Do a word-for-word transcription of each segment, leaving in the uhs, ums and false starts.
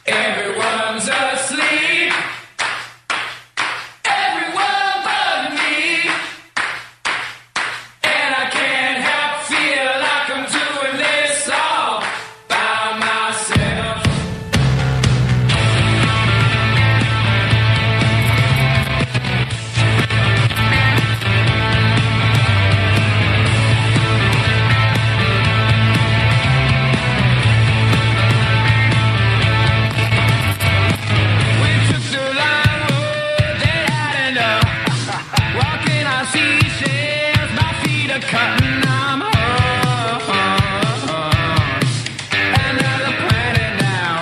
Everyone's asleep. Everyone but me. And I can't help feel like I'm doing this all by myself. Cutting, I'm home. Another planet now.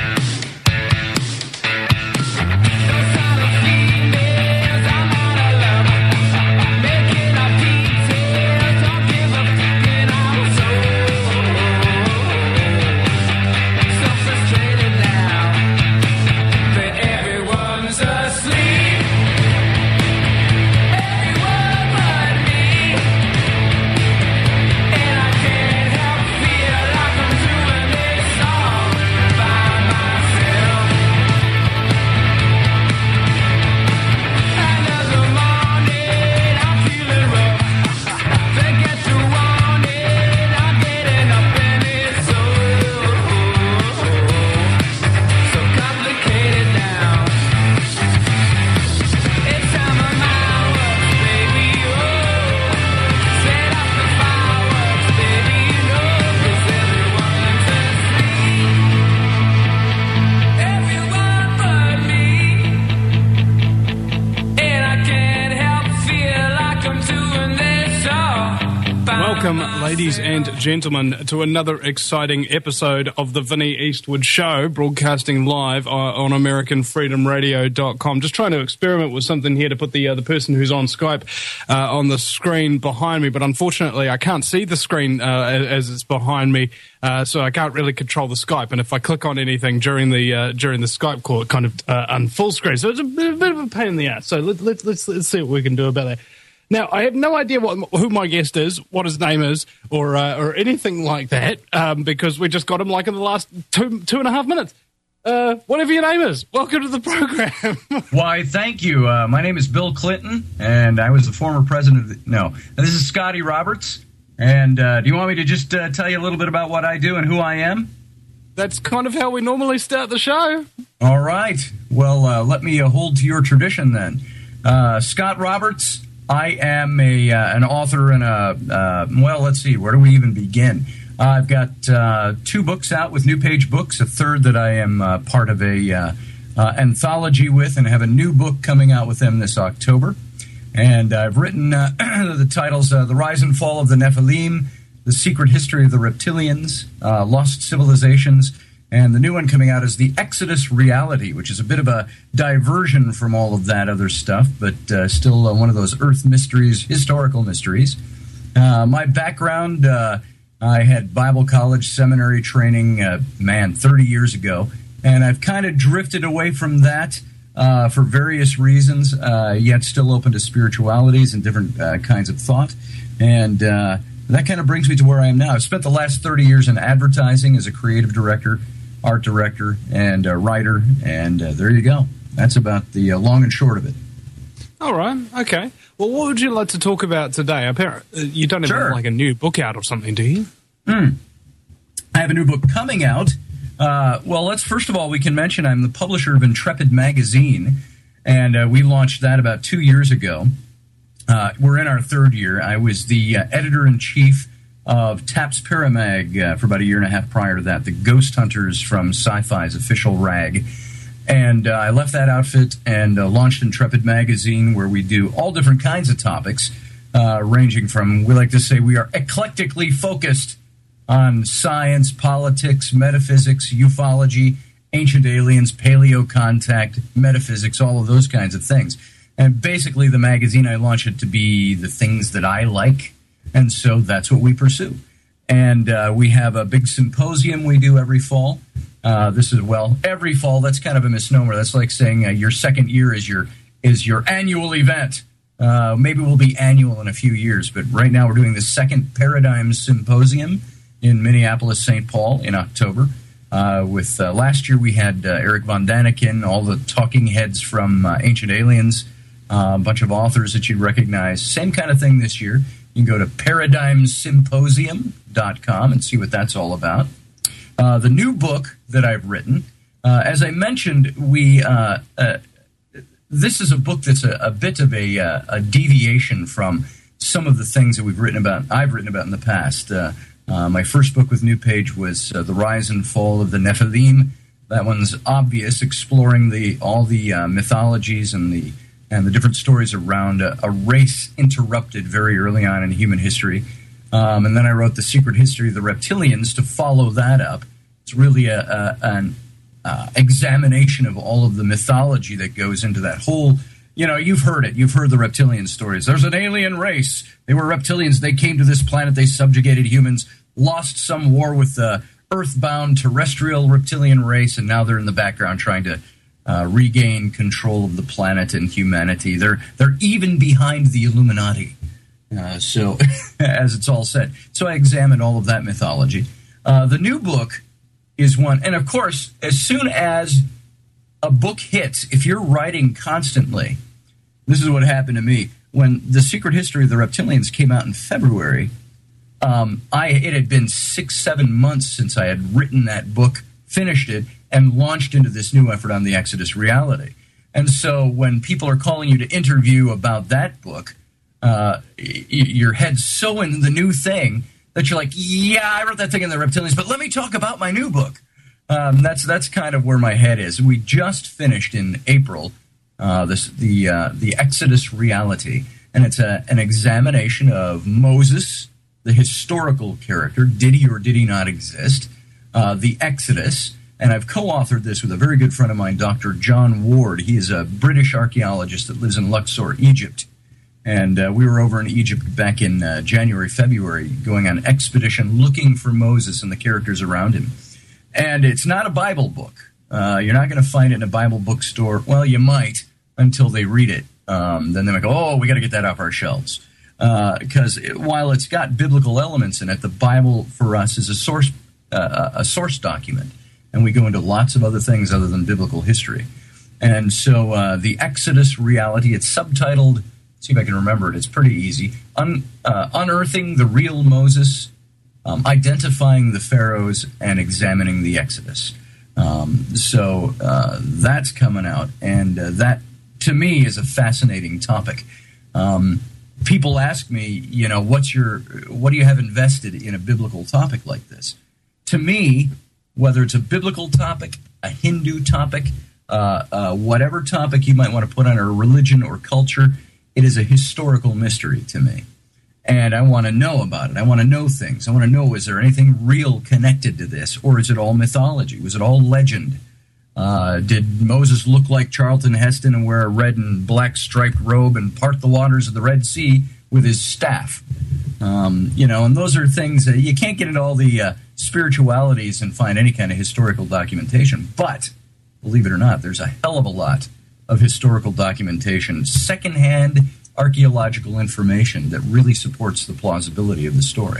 Those kind of females, I'm out of love. Making up details, don't give a fucking. I'm so, so frustrated now that everyone's asleep. Welcome, ladies and gentlemen, to another exciting episode of the Vinnie Eastwood Show, broadcasting live uh, on American Freedom Radio dot com. Just trying to experiment with something here to put the uh, the person who's on Skype uh, on the screen behind me, but unfortunately I can't see the screen uh, as it's behind me, uh, so I can't really control the Skype. And if I click on anything during the uh, during the Skype call, it kind of uh, unfull screen. So it's a bit, a bit of a pain in the ass. So let, let, let's let's see what we can do about that. Now, I have no idea what, who my guest is, what his name is, or uh, or anything like that, um, because we just got him like in the last two two and a half minutes. Uh, whatever your name is, welcome to the program. Why, thank you. Uh, my name is Bill Clinton, and I was the former president of the... No, this is Scotty Roberts, and uh, do you want me to just uh, tell you a little bit about what I do and who I am? That's kind of how we normally start the show. All right. Well, uh, let me uh, hold to your tradition then. Uh, Scott Roberts... I am a uh, an author and a, uh, well, let's see, where do we even begin? Uh, I've got uh, two books out with New Page Books, a third that I am uh, part of a uh, uh, anthology with, and have a new book coming out with them this October. And I've written uh, the titles, uh, The Rise and Fall of the Nephilim, The Secret History of the Reptilians, uh, Lost Civilizations, and the new one coming out is The Exodus Reality, which is a bit of a diversion from all of that other stuff, but uh, still uh, one of those Earth mysteries, historical mysteries. Uh, my background, uh, I had Bible college seminary training, uh, man, thirty years ago, and I've kind of drifted away from that uh, for various reasons, uh, yet still open to spiritualities and different uh, kinds of thought. And uh, that kind of brings me to where I am now. I've spent the last thirty years in advertising as a creative director, art director, and uh, writer, and uh, there you go. That's about the uh, long and short of it. All right, okay. Well, what would you like to talk about today? Apparently, you don't have Sure. like a new book out or something, do you? Mm. I have a new book coming out. Uh, well, let's first of all, we can mention I'm the publisher of Intrepid Magazine, and uh, we launched that about two years ago. Uh, we're in our third year. I was the uh, editor-in-chief of Taps Paramag uh, for about a year and a half prior to that, the Ghost Hunters from Sci-Fi's official rag. And uh, I left that outfit and uh, launched Intrepid Magazine, where we do all different kinds of topics, uh, ranging from, we like to say, we are eclectically focused on science, politics, metaphysics, ufology, ancient aliens, paleo contact, metaphysics, all of those kinds of things. And basically, the magazine, I launched it to be the things that I like, and so that's what we pursue. And uh, we have a big symposium we do every fall. Uh, this is, well, every fall, that's kind of a misnomer. That's like saying uh, your second year is your is your annual event. Uh, maybe we'll be annual in a few years, but right now we're doing the second Paradigm Symposium in Minneapolis, Saint Paul in October. Uh, with uh, last year we had uh, Eric Von Daniken, all the talking heads from uh, Ancient Aliens, uh, a bunch of authors that you'd recognize. Same kind of thing this year. You can go to paradigm symposium dot com and see what that's all about. Uh, the new book that I've written, uh, as I mentioned, we uh, uh, this is a book that's a, a bit of a, uh, a deviation from some of the things that we've written about. I've written about in the past. Uh, uh, my first book with New Page was uh, The Rise and Fall of the Nephilim. That one's obvious, exploring the all the uh, mythologies and the and the different stories around a, a race interrupted very early on in human history. Um, and then I wrote The Secret History of the Reptilians to follow that up. It's really a, a, an uh, examination of all of the mythology that goes into that whole, you know, you've heard it. You've heard the reptilian stories. There's an alien race. They were reptilians. They came to this planet. They subjugated humans, lost some war with the earthbound terrestrial reptilian race, and now they're in the background trying to uh, regain control of the planet and humanity. They're, they're even behind the Illuminati. Uh, so, as it's all said. So I examined all of that mythology. Uh, the new book is one, and of course, as soon as a book hits, if you're writing constantly, this is what happened to me. When The Secret History of the Reptilians came out in February, um, I it had been six, seven months since I had written that book, finished it, and launched into this new effort on the Exodus reality. And so when people are calling you to interview about that book, Uh, your head's so in the new thing that you're like, yeah, I wrote that thing in the Reptilians, but let me talk about my new book. Um, that's that's kind of where my head is. We just finished in April uh, this the uh, the Exodus reality, and it's a, an examination of Moses, the historical character. Did he or did he not exist? Uh, the Exodus, and I've co-authored this with a very good friend of mine, Doctor John Ward. He is a British archaeologist that lives in Luxor, Egypt. And uh, we were over in Egypt back in uh, January, February, going on expedition looking for Moses and the characters around him. And it's not a Bible book. Uh, you're not going to find it in a Bible bookstore. Well, you might until they read it. Um, then they might go, oh, we got to get that off our shelves. Because uh, it, while it's got biblical elements in it, the Bible for us is a source, uh, a source document. And we go into lots of other things other than biblical history. And so uh, the Exodus reality, it's subtitled, see if I can remember it. It's pretty easy. Un, uh, unearthing the real Moses, um, identifying the pharaohs, and examining the Exodus. Um, so uh, that's coming out, and uh, that to me is a fascinating topic. Um, people ask me, you know, what's your, what do you have invested in a biblical topic like this? To me, whether it's a biblical topic, a Hindu topic, uh, uh, whatever topic you might want to put on, or religion or culture, it is a historical mystery to me, and I want to know about it. I want to know things. I want to know, is there anything real connected to this, or is it all mythology? Was it all legend? Uh, did Moses look like Charlton Heston and wear a red and black striped robe and part the waters of the Red Sea with his staff? Um, you know, and those are things that you can't get into all the uh, spiritualities and find any kind of historical documentation. But, believe it or not, there's a hell of a lot of historical documentation, secondhand archaeological information that really supports the plausibility of the story.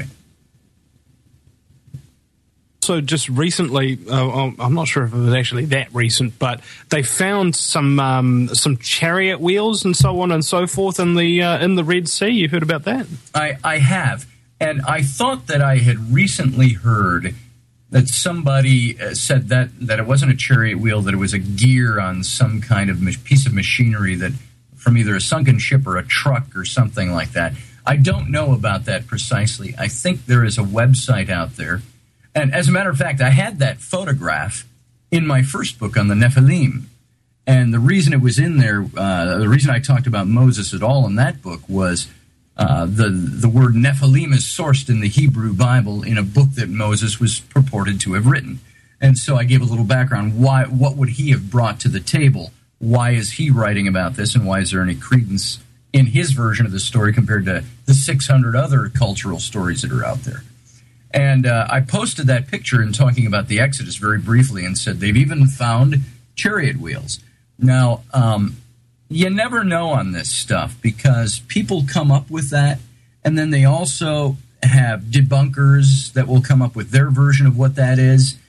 So just recently, uh, I'm not sure if it was actually that recent, but they found some um, some chariot wheels and so on and so forth in the uh, in the Red Sea. You heard about that? I, I have, and I thought that I had recently heard that somebody said that, that it wasn't a chariot wheel, that it was a gear on some kind of piece of machinery that from either a sunken ship or a truck or something like that. I don't know about that precisely. I think there is a website out there. And as a matter of fact, I had that photograph in my first book on the Nephilim. And the reason it was in there, uh, the reason I talked about Moses at all in that book was Uh, the the word Nephilim is sourced in the Hebrew Bible in a book that Moses was purported to have written. And so I gave a little background. Why? What would he have brought to the table? Why is he writing about this, and why is there any credence in his version of the story compared to the six hundred other cultural stories that are out there? And uh, I posted that picture in talking about the Exodus very briefly and said they've even found chariot wheels. Now, um, you never know on this stuff because people come up with that, and then they also have debunkers that will come up with their version of what that is.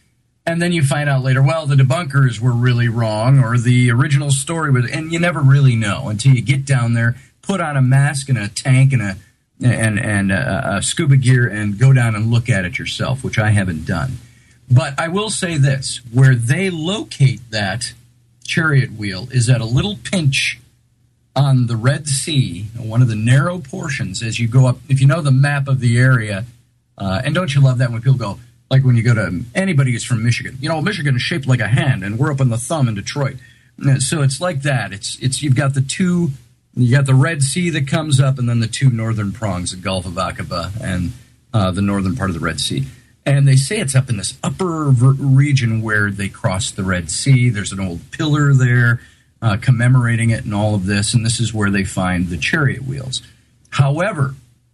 And then you find out later, well, the debunkers were really wrong, or the original story was, and you never really know until you get down there, put on a mask and a tank and a and and a, a scuba gear and go down and look at it yourself, which I haven't done. But I will say this, where they locate that chariot wheel is at a little pinch on the Red Sea, one of the narrow portions as you go up. If you know the map of the area, uh, and don't you love that when people go, like when you go to anybody who's from Michigan, you know, Michigan is shaped like a hand, and we're up on the thumb in Detroit. So it's like that. It's it's you've got the two, you got the Red Sea that comes up, and then the two northern prongs, the Gulf of Aqaba and uh, the northern part of the Red Sea. And they say it's up in this upper v- region where they crossed the Red Sea. There's an old pillar there uh, commemorating it and all of this, and this is where they find the chariot wheels. However,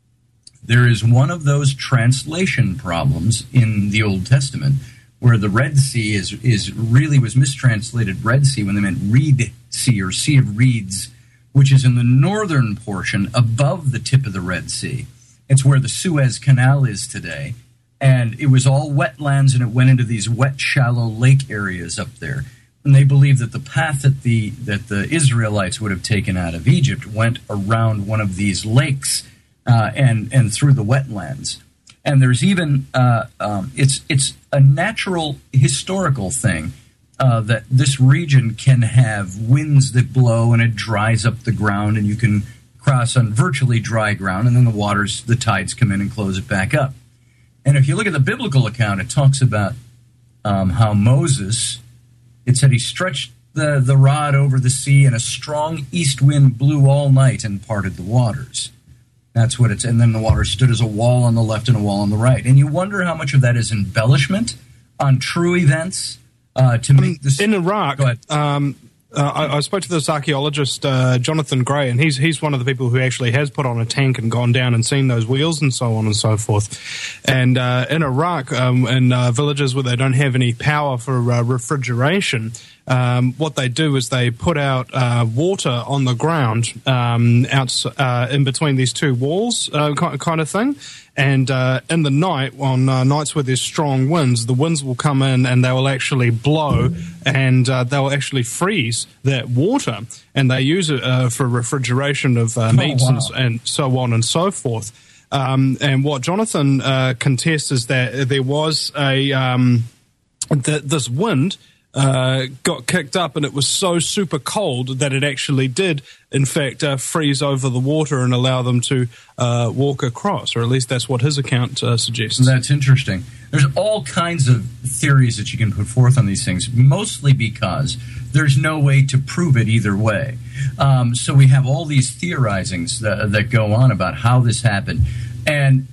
there is one of those translation problems in the Old Testament where the Red Sea is is really was mistranslated Red Sea when they meant Reed Sea or Sea of Reeds, which is in the northern portion above the tip of the Red Sea. It's where the Suez Canal is today, and it was all wetlands, and it went into these wet, shallow lake areas up there. And they believe that the path that the that the Israelites would have taken out of Egypt went around one of these lakes. Uh, and and through the wetlands, and there's even uh, um, it's it's a natural historical thing uh, that this region can have winds that blow and it dries up the ground, and you can cross on virtually dry ground, and then the waters, the tides come in and close it back up. And if you look at the biblical account, it talks about um, how Moses, it said he stretched the the rod over the sea, and a strong east wind blew all night and parted the waters. That's what it's, and then the water stood as a wall on the left and a wall on the right. And you wonder how much of that is embellishment on true events uh, to make this. In Iraq, um, uh, I, I spoke to this archaeologist, uh, Jonathan Gray, and he's he's one of the people who actually has put on a tank and gone down and seen those wheels and so on and so forth. And uh, in Iraq, um, in uh, villages where they don't have any power for uh, refrigeration, Um, what they do is they put out uh, water on the ground um, out uh, in between these two walls, uh, kind of thing. And uh, in the night, on uh, nights where there's strong winds, the winds will come in and they will actually blow, and uh, they will actually freeze that water. And they use it uh, for refrigeration of uh, meats oh, wow. and, and so on and so forth. Um, and what Jonathan uh, contests is that there was a um, th- this wind. Uh, got kicked up, and it was so super cold that it actually did, in fact, uh, freeze over the water and allow them to uh, walk across, or at least that's what his account uh, suggests. That's interesting. There's all kinds of theories that you can put forth on these things, mostly because there's no way to prove it either way. Um, so we have all these theorizings that, that go on about how this happened. And,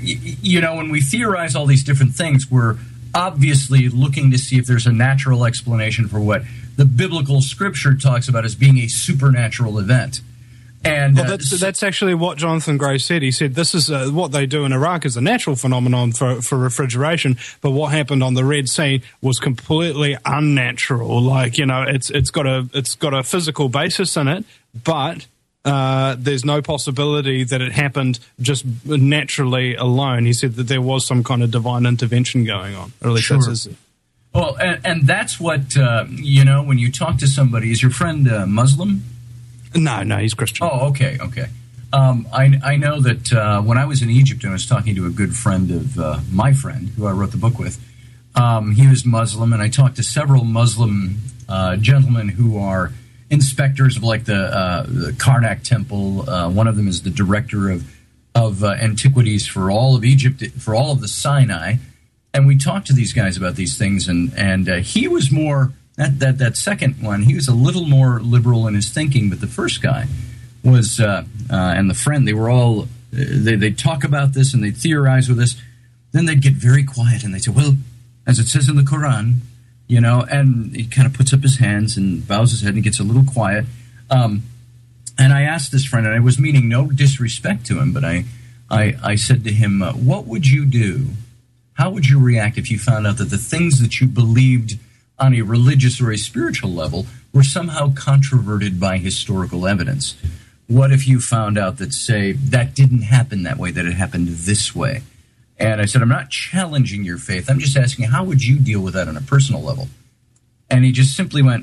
you know, when we theorize all these different things, we're obviously looking to see if there's a natural explanation for what the biblical scripture talks about as being a supernatural event. And well, uh, that's, that's actually what Jonathan Gray said. He said this is uh, what they do in Iraq is a natural phenomenon for, for refrigeration, but what happened on the Red Sea was completely unnatural. Like, you know, it's it's got a it's got a physical basis in it, but Uh, there's no possibility that it happened just naturally alone. He said that there was some kind of divine intervention going on, or at least sure. that's his. Well, and, and that's what, uh, you know, when you talk to somebody, is your friend uh, Muslim? No, no, he's Christian. Oh, okay, okay. Um, I, I know that uh, when I was in Egypt and I was talking to a good friend of uh, my friend, who I wrote the book with, um, he was Muslim, and I talked to several Muslim uh, gentlemen who are inspectors of like the, uh, the Karnak Temple. Uh, one of them is the director of of uh, antiquities for all of Egypt, for all of the Sinai. And we talked to these guys about these things, and and uh, he was more that that that second one. He was a little more liberal in his thinking, but the first guy was uh, uh, and the friend. They were all they they talk about this and they theorize with this. Then they'd get very quiet and they say, "Well, as it says in the Quran." You know, and he kind of puts up his hands and bows his head and gets a little quiet. Um, and I asked this friend, and I was meaning no disrespect to him, but I, I, I said to him, uh, what would you do? How would you react if you found out that the things that you believed on a religious or a spiritual level were somehow controverted by historical evidence? What if you found out that, say, that didn't happen that way, that it happened this way? And I said, I'm not challenging your faith. I'm just asking, how would you deal with that on a personal level? And he just simply went,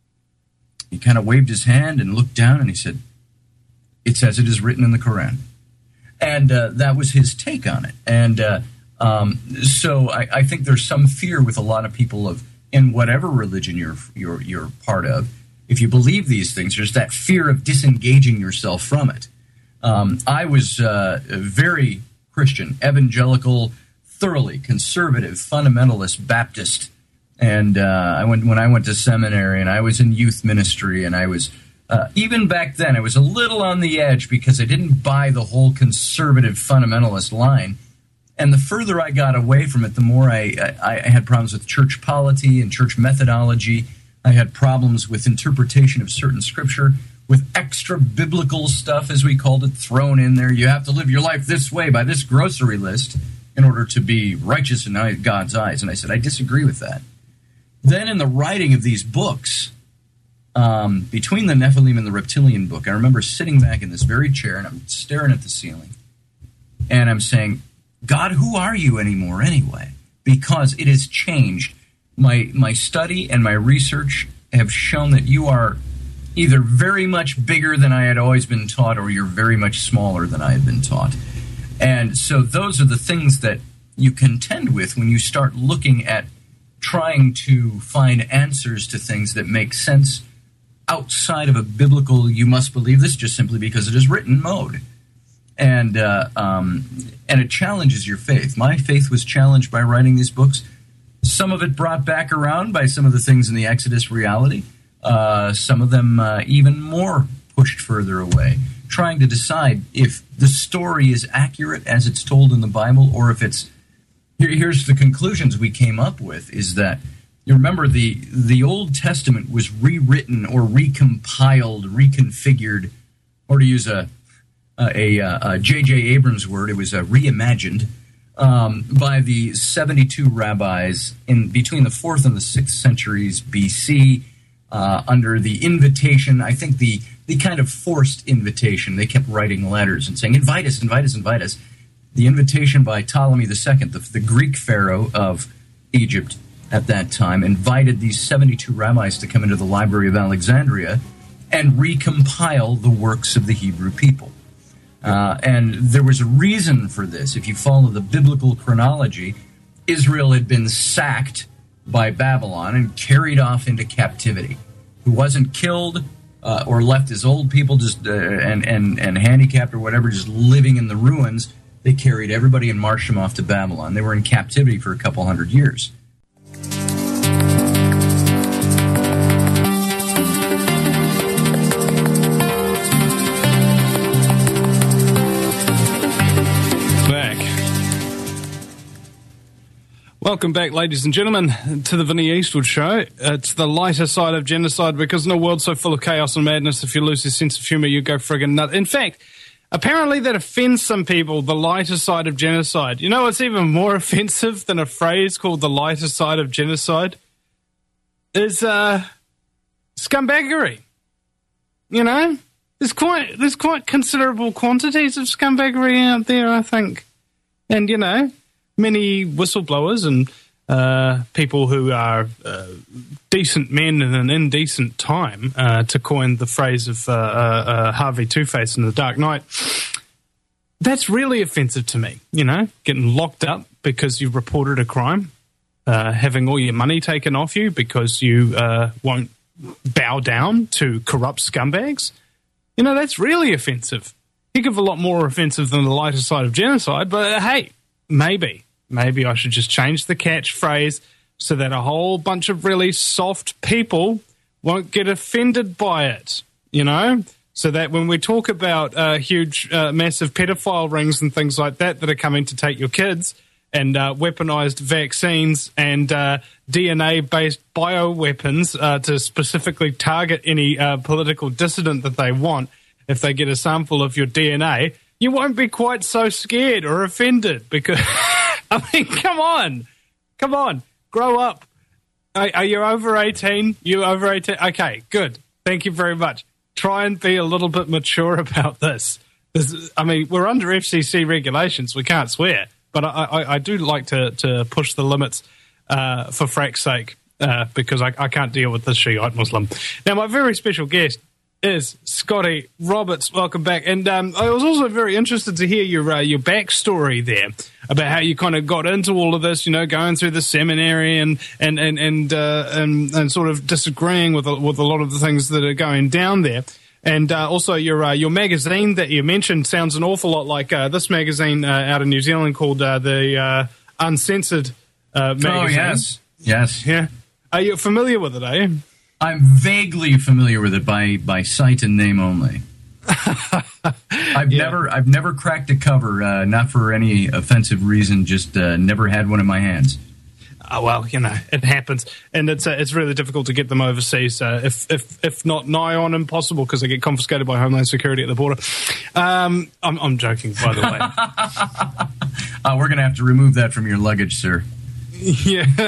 he kind of waved his hand and looked down and he said, it's as it is written in the Quran. And uh, that was his take on it. And uh, um, so I, I think there's some fear with a lot of people of, in whatever religion you're, you're, you're part of, if you believe these things, there's that fear of disengaging yourself from it. Um, I was uh, very Christian, evangelical, thoroughly conservative, fundamentalist, Baptist. And uh, I went when I went to seminary, and I was in youth ministry, and I was uh, even back then I was a little on the edge because I didn't buy the whole conservative fundamentalist line. And the further I got away from it, the more I, I, I had problems with church polity and church methodology. I had problems with interpretation of certain scripture, with extra biblical stuff, as we called it, thrown in there. You have to live your life this way by this grocery list in order to be righteous in God's eyes. And I said, I disagree with that. Then in the writing of these books, um, between the Nephilim and the Reptilian book, I remember sitting back in this very chair, and I'm staring at the ceiling, and I'm saying, God, who are you anymore anyway? Because it has changed. My my study and my research have shown that you are either very much bigger than I had always been taught, or you're very much smaller than I had been taught. And so those are the things that you contend with when you start looking at trying to find answers to things that make sense outside of a biblical, you must believe this just simply because it is written mode. And uh, um, and it challenges your faith. My faith was challenged by writing these books. Some of it brought back around by some of the things in the Exodus reality. Uh, some of them uh, even more pushed further away, trying to decide if the story is accurate as it's told in the Bible, or if it's... Here, here's the conclusions we came up with, is that, you remember, the, the Old Testament was rewritten or recompiled, reconfigured, or to use a a, a, a J J Abrams word, it was uh, reimagined, um, by the seventy-two rabbis in between the fourth and the sixth centuries B C, uh, under the invitation, I think the, the kind of forced invitation. They kept writing letters and saying, invite us, invite us, invite us. The invitation by Ptolemy the Second, the, the Greek pharaoh of Egypt at that time, invited these seventy-two rabbis to come into the Library of Alexandria and recompile the works of the Hebrew people. Uh, and there was a reason for this. If you follow the biblical chronology, Israel had been sacked by Babylon and carried off into captivity. Who wasn't killed uh, or left as old people just uh, and, and, and handicapped or whatever, just living in the ruins. They carried everybody and marched them off to Babylon. They were in captivity for a couple hundred years. Welcome back, ladies and gentlemen, to the Vinnie Eastwood Show. It's the lighter side of genocide, because in a world so full of chaos and madness, if you lose your sense of humour, you go friggin' nuts. In fact, apparently that offends some people, the lighter side of genocide. You know what's even more offensive than a phrase called the lighter side of genocide? Is uh, scumbaggery. You know? There's quite, there's quite considerable quantities of scumbaggery out there, I think. And, you know, many whistleblowers and uh, people who are uh, decent men in an indecent time, uh, to coin the phrase of uh, uh, uh, Harvey Two-Face in The Dark Knight, that's really offensive to me, you know, getting locked up because you reported a crime, uh, having all your money taken off you because you uh, won't bow down to corrupt scumbags. You know, that's really offensive. Heck of a lot more offensive than the lighter side of genocide, but uh, hey, maybe. Maybe I should just change the catchphrase so that a whole bunch of really soft people won't get offended by it, you know? So that when we talk about uh, huge, uh, massive pedophile rings and things like that that are coming to take your kids, and uh, weaponized vaccines and uh, D N A-based bioweapons uh, to specifically target any uh, political dissident that they want, if they get a sample of your D N A, you won't be quite so scared or offended because... I mean, come on. Come on. Grow up. Are, are you over eighteen? You over eighteen? Okay, good. Thank you very much. Try and be a little bit mature about this. this. I mean, we're under F C C regulations. We can't swear. but I, I, I do like to, to push the limits uh, for frack's sake uh, because I, I can't deal with this Shiite Muslim. Now, my very special guest is Scotty Roberts. Welcome back. And um, I was also very interested to hear your uh, your backstory there about how you kind of got into all of this, you know, going through the seminary and and and and uh, and, and sort of disagreeing with a, with a lot of the things that are going down there. And uh, also your uh, your magazine that you mentioned sounds an awful lot like uh, this magazine uh, out of New Zealand called uh, the uh, Uncensored uh, magazine. Oh, yes. Yes. Yeah. Are you familiar with it, eh? I'm vaguely familiar with it by, by sight and name only. I've Yeah. never I've never cracked a cover, uh, not for any offensive reason, just uh, never had one in my hands. Oh, well, you know, it happens, and it's uh, it's really difficult to get them overseas. Uh, if if if not nigh on impossible, because they get confiscated by Homeland Security at the border. Um, I'm I'm joking, by the way. uh, we're going to have to remove that from your luggage, sir. Yeah.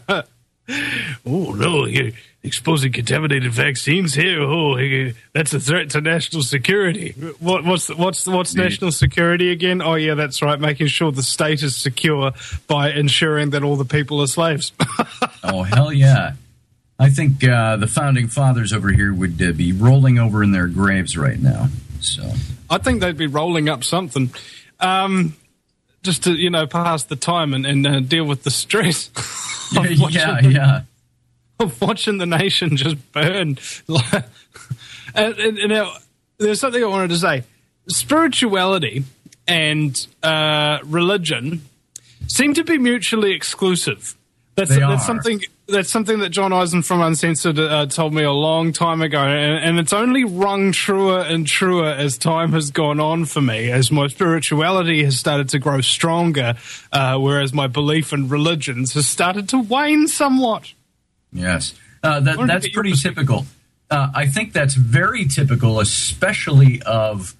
Oh no, you're exposing contaminated vaccines here. Oh, that's a threat to national security. What, what's what's what's national security again? Oh yeah, that's right. Making sure the state is secure by ensuring that all the people are slaves. Oh hell yeah! I think uh, the founding fathers over here would uh, be rolling over in their graves right now. So I think they'd be rolling up something, um, just to you know pass the time and, and uh, deal with the stress. yeah, yeah, the, yeah. Of watching the nation just burn. and, and, and now, there's something I wanted to say. Spirituality and uh, religion seem to be mutually exclusive. That's, They that's are. something. That's something that John Eisen from Uncensored uh, told me a long time ago, and, and it's only rung truer and truer as time has gone on for me, as my spirituality has started to grow stronger, uh, whereas my belief in religions has started to wane somewhat. Yes, uh, that, wanted to that's get your pretty perspective. typical. Uh, I think that's very typical, especially of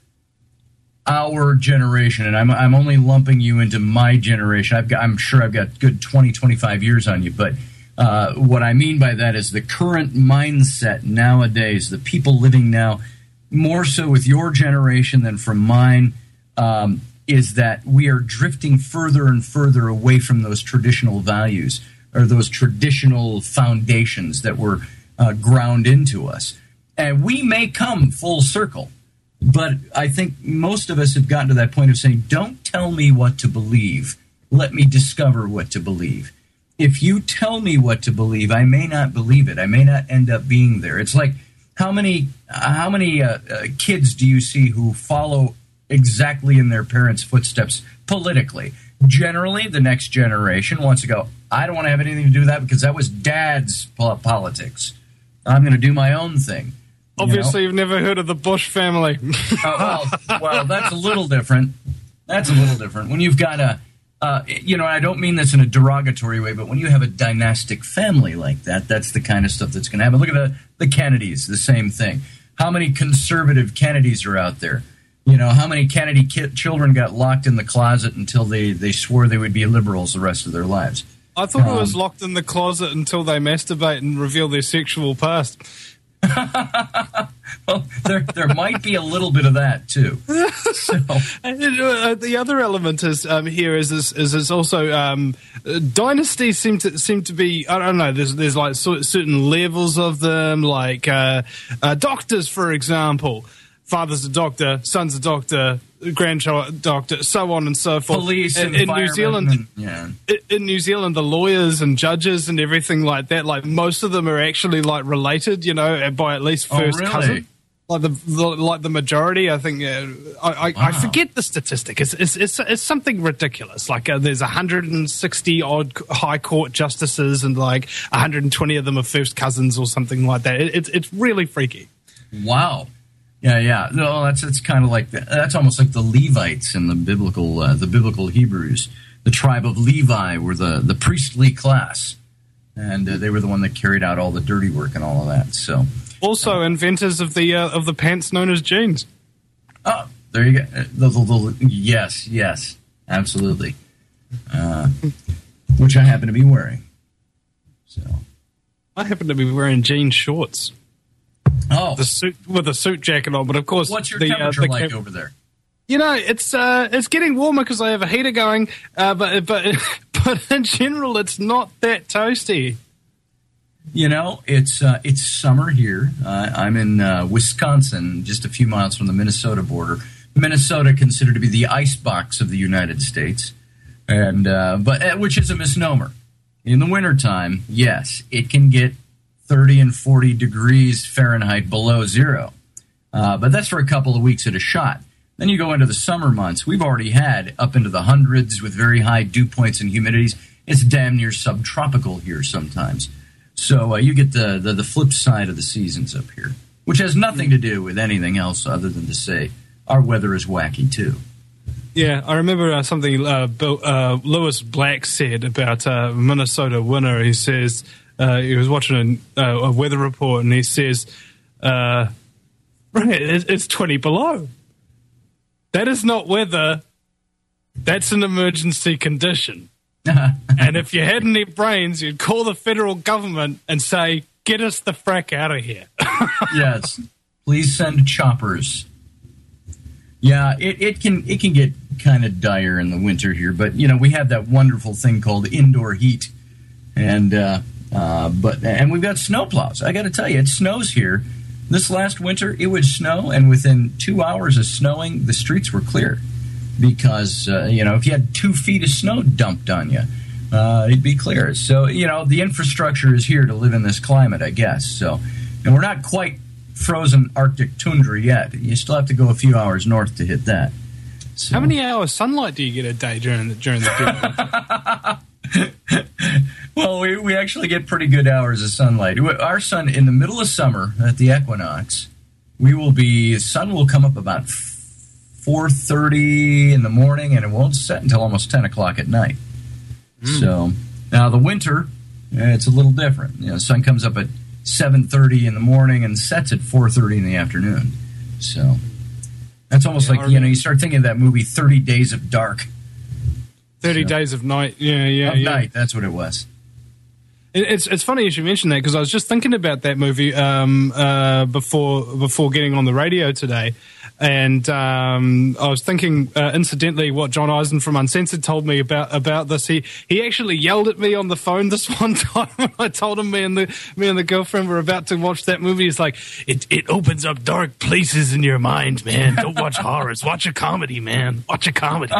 our generation. And I'm I'm only lumping you into my generation. I've got, I'm sure I've got good twenty, twenty-five years on you. But uh, what I mean by that is the current mindset nowadays, the people living now, more so with your generation than from mine, um, is that we are drifting further and further away from those traditional values, or those traditional foundations that were uh, ground into us. And we may come full circle, but I think most of us have gotten to that point of saying, don't tell me what to believe. Let me discover what to believe. If you tell me what to believe, I may not believe it. I may not end up being there. It's like, how many, how many uh, uh, kids do you see who follow exactly in their parents' footsteps politically? Generally, the next generation wants to go, I don't want to have anything to do with that because that was dad's po- politics. I'm going to do my own thing. Obviously, You you've never heard of the Bush family. know? uh, well, well, that's a little different. That's a little different. When you've got a, uh, you know, I don't mean this in a derogatory way, but when you have a dynastic family like that, that's the kind of stuff that's going to happen. Look at the, the Kennedys, the same thing. How many conservative Kennedys are out there? You know, how many Kennedy ki- children got locked in the closet until they, they swore they would be liberals the rest of their lives? I thought Um, it was locked in the closet until they masturbate and reveal their sexual past. Well, there there might be a little bit of that too. So, And, uh, the other element is um, here is is, is, is also um, uh, dynasties seem to seem to be I don't know. There's there's like sort certain levels of them, like uh, uh, doctors, for example. Father's a doctor, son's a doctor, grandchild doctor, so on and so forth. police and in, in New firemen Zealand. and- yeah. in- In New Zealand, the lawyers and judges and everything like that, like most of them are actually like related, you know, by at least Oh, first really? cousin. Like the, the like the majority, I think. Uh, I, I, I Wow. forget the statistic. It's it's it's, it's something ridiculous. Like uh, there's one hundred sixty odd high court justices, and like one hundred twenty of them are first cousins or something like that. It, it's it's really freaky. Wow. Yeah, yeah. No, that's it's kind of like the, that's almost like the Levites in the biblical uh, the biblical Hebrews. The tribe of Levi were the, the priestly class, and uh, they were the one that carried out all the dirty work and all of that. So, Also, inventors of the uh, of the pants known as jeans. oh, there you go. Uh, The, the, the, yes, yes, absolutely. Uh, which I happen to be wearing. So, I happen to be wearing jean shorts. oh, The suit with a suit jacket on, but of course, what's your the, temperature uh, the like cam- over there? You know, it's uh, it's getting warmer because I have a heater going, uh, but but but in general, it's not that toasty. You know, it's uh, it's summer here. Uh, I'm in uh, Wisconsin, just a few miles from the Minnesota border. Minnesota considered to be the icebox of the United States, and uh, but uh, which is a misnomer. In the wintertime, yes, it can get thirty and forty degrees Fahrenheit below zero, uh, but that's for a couple of weeks at a shot. Then you go into the summer months. We've already had up into the hundreds with very high dew points and humidities. It's damn near subtropical here sometimes. So uh, you get the, the, the flip side of the seasons up here, which has nothing to do with anything else other than to say our weather is wacky too. Yeah, I remember uh, something uh, Bill, uh, Lewis Black said about uh, Minnesota winter. He says uh, he was watching a, uh, a weather report and he says, uh, it, it's twenty below. That is not weather. That's an emergency condition. And if you had any brains, you'd call the federal government and say, get us the frack out of here. Yes. Please send choppers. Yeah, it, it can it can get kind of dire in the winter here, but, you know, we have that wonderful thing called indoor heat. And uh, uh, but and we've got snowplows. I got to tell you, it snows here. This last winter, it would snow, and within two hours of snowing, the streets were clear. Because, uh, you know, if you had two feet of snow dumped on you, uh, it'd be clear. So, you know, the infrastructure is here to live in this climate, I guess. So, and we're not quite frozen Arctic tundra yet. You still have to go a few hours north to hit that. So. How many hours sunlight do you get a day during the during the day? Well, we, we actually get pretty good hours of sunlight. Our sun, in the middle of summer at the equinox, we will be, the sun will come up about four thirty in the morning, and it won't set until almost ten o'clock at night. Mm. So, now the winter, it's a little different. You know, the sun comes up at seven thirty in the morning and sets at four thirty in the afternoon. So, that's almost yeah, like, you know, you start thinking of that movie, thirty Days of Dark. thirty so, Days of Night, yeah, yeah, of yeah. Night, that's what it was. It's it's funny you should mention that because I was just thinking about that movie um, uh, before before getting on the radio today, and um, I was thinking uh, incidentally what John Eisen from Uncensored told me about about this. He he actually yelled at me on the phone this one time when I told him me and the me and the girlfriend were about to watch that movie. He's like, it it opens up dark places in your mind, man. Don't watch horrors. Watch a comedy, man. Watch a comedy.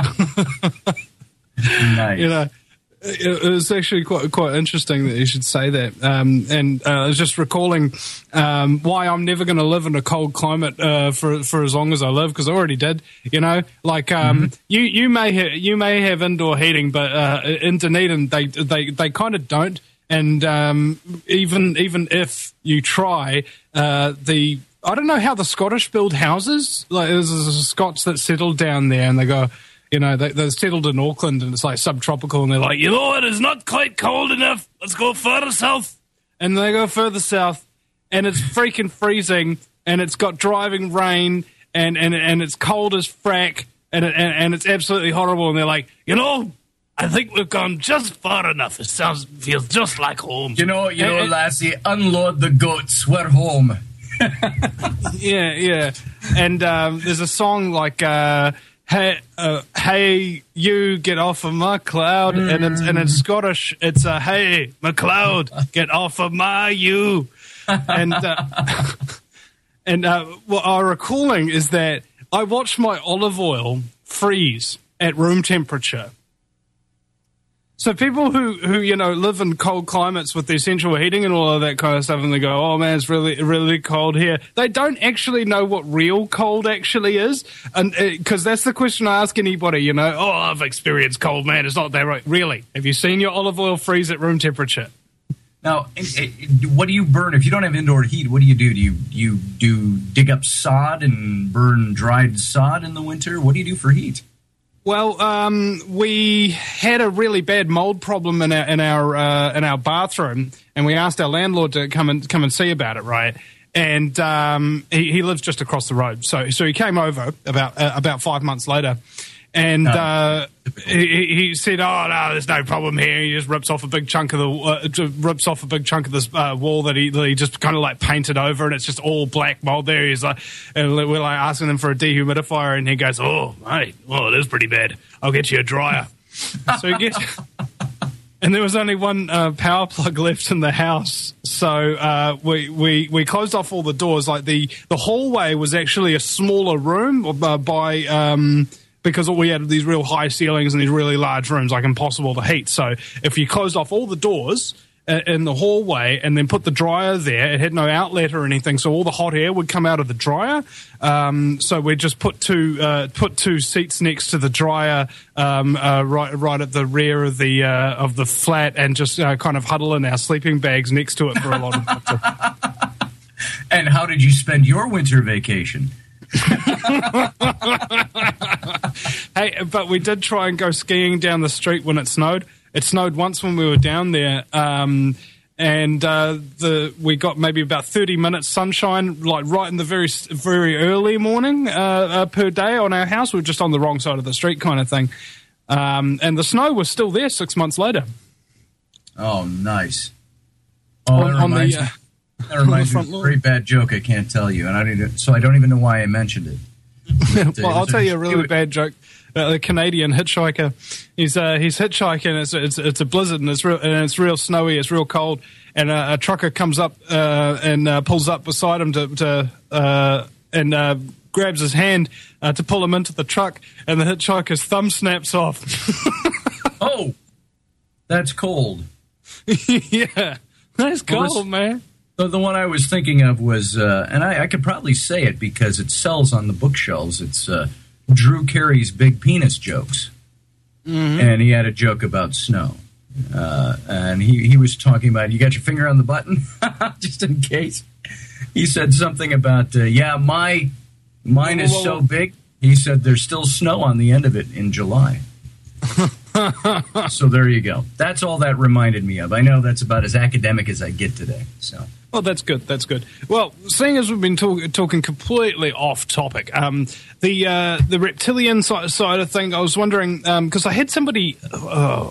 Nice. You know. It was actually quite quite interesting that you should say that. Um, and uh, I was just recalling um, why I'm never going to live in a cold climate uh, for for as long as I live, because I already did. You know, like um, mm-hmm. you you may ha- you may have indoor heating, but uh, in Dunedin they they they kind of don't. And um, even even if you try, uh, the I don't know how the Scottish build houses. Like there's, there's Scots that settled down there, and they go. You know, they, they're settled in Auckland and it's like subtropical and they're like, you know what, it's not quite cold enough. Let's go further south. And they go further south and it's freaking freezing and it's got driving rain and, and, and it's cold as frack and, it, and, and it's absolutely horrible. And they're like, you know, I think we've gone just far enough. It sounds, feels just like home. You know, you and, know, and, lassie, unload the goats. We're home. yeah, yeah. And um, there's a song like... Uh, Hey, uh, hey, you get off of my cloud, mm. and it's and it's Scottish. It's a hey, McLeod, get off of my you, and uh, and uh, what I'm recalling is that I watched my olive oil freeze at room temperature. So people who, who, you know, live in cold climates with their central heating and all of that kind of stuff, and they go, oh, man, it's really, really cold here. They don't actually know what real cold actually is. And because uh, that's the question I ask anybody, you know, oh, I've experienced cold, man. It's not that right. Really? Have you seen your olive oil freeze at room temperature? Now, what do you burn? If you don't have indoor heat, what do you do? Do you, you do dig up sod and burn dried sod in the winter? What do you do for heat? Well, um, we had a really bad mold problem in our in our uh, in our bathroom, and we asked our landlord to come and come and see about it, right? And um, he, he lives just across the road, so so he came over about uh, about five months later, And Oh, uh, he, he said, "Oh no, there's no problem here." He just rips off a big chunk of the uh, just rips off a big chunk of this uh, wall that he, that he just kind of like painted over, and it's just all black mold there. He's like, and we're like asking him for a dehumidifier, and he goes, "Oh, mate, well, it is pretty bad. I'll get you a dryer." So he gets. And there was only one uh, power plug left in the house, so uh, we, we we closed off all the doors. Like the, the hallway was actually a smaller room uh, by um, because we had these real high ceilings and these really large rooms, like impossible to heat. So if you closed off all the doors uh, in the hallway and then put the dryer there, it had no outlet or anything, so all the hot air would come out of the dryer. Um, so we just put two uh, put two seats next to the dryer, um, uh, right right at the rear of the uh, of the flat, and just uh, kind of huddle in our sleeping bags next to it for a lot of time. And how did you spend your winter vacation? Hey, but we did try and go skiing down the street when it snowed. It snowed once when we were down there. Um, And uh, the we got maybe about thirty minutes sunshine, like right in the very very early morning uh, uh, per day on our house. We were just on the wrong side of the street, kind of thing. Um, and the snow was still there six months later. Oh, nice. Oh, On- that on the, reminds, uh, me, that reminds me front of a lawn. very bad joke. I can't tell you, and I didn't, so I don't even know why I mentioned it. But, uh, Well, it I'll was tell you a really it- bad joke. Uh, the Canadian hitchhiker, he's uh, he's hitchhiking. It's, it's it's a blizzard and it's real and it's real snowy. It's real cold, and uh, a trucker comes up uh, and uh, pulls up beside him to to uh, and uh, grabs his hand uh, to pull him into the truck, and the hitchhiker's thumb snaps off. Oh, that's cold. Yeah, that's Well, cold, this- man. The, the one I was thinking of was, uh, and I, I could probably say it because it sells on the bookshelves. It's uh, Drew Carey's Big Penis Jokes. Mm-hmm. And he had a joke about snow. Uh, and he, he was talking about, you got your finger on the button? Just in case. He said something about, uh, yeah, my mine Whoa, is whoa, whoa. so big. He said there's still snow on the end of it in July. So there you go. That's all that reminded me of. I know that's about as academic as I get today. So. Well, that's good. That's good. Well, seeing as we've been talk- talking completely off topic, um, the uh, the reptilian side, side of thing, I was wondering because I had somebody, uh,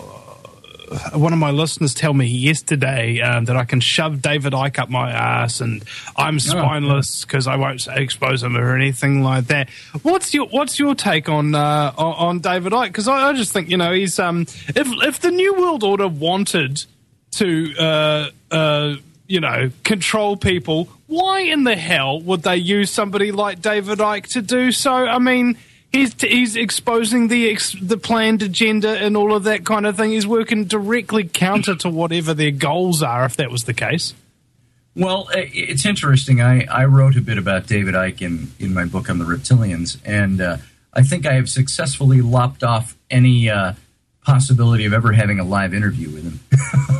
one of my listeners, tell me yesterday um, that I can shove David Icke up my ass and I'm spineless because I won't expose him or anything like that. What's your What's your take on uh, on, on David Icke? Because I, I just think you know he's um, if if the New World Order wanted to. Uh, uh, you know, control people, why in the hell would they use somebody like David Icke to do so? I mean, he's he's exposing the ex, the planned agenda and all of that kind of thing. He's working directly counter to whatever their goals are, if that was the case. Well, i- it's interesting. I, I wrote a bit about David Icke in, in my book on the reptilians, and uh, I think I have successfully lopped off any uh, possibility of ever having a live interview with him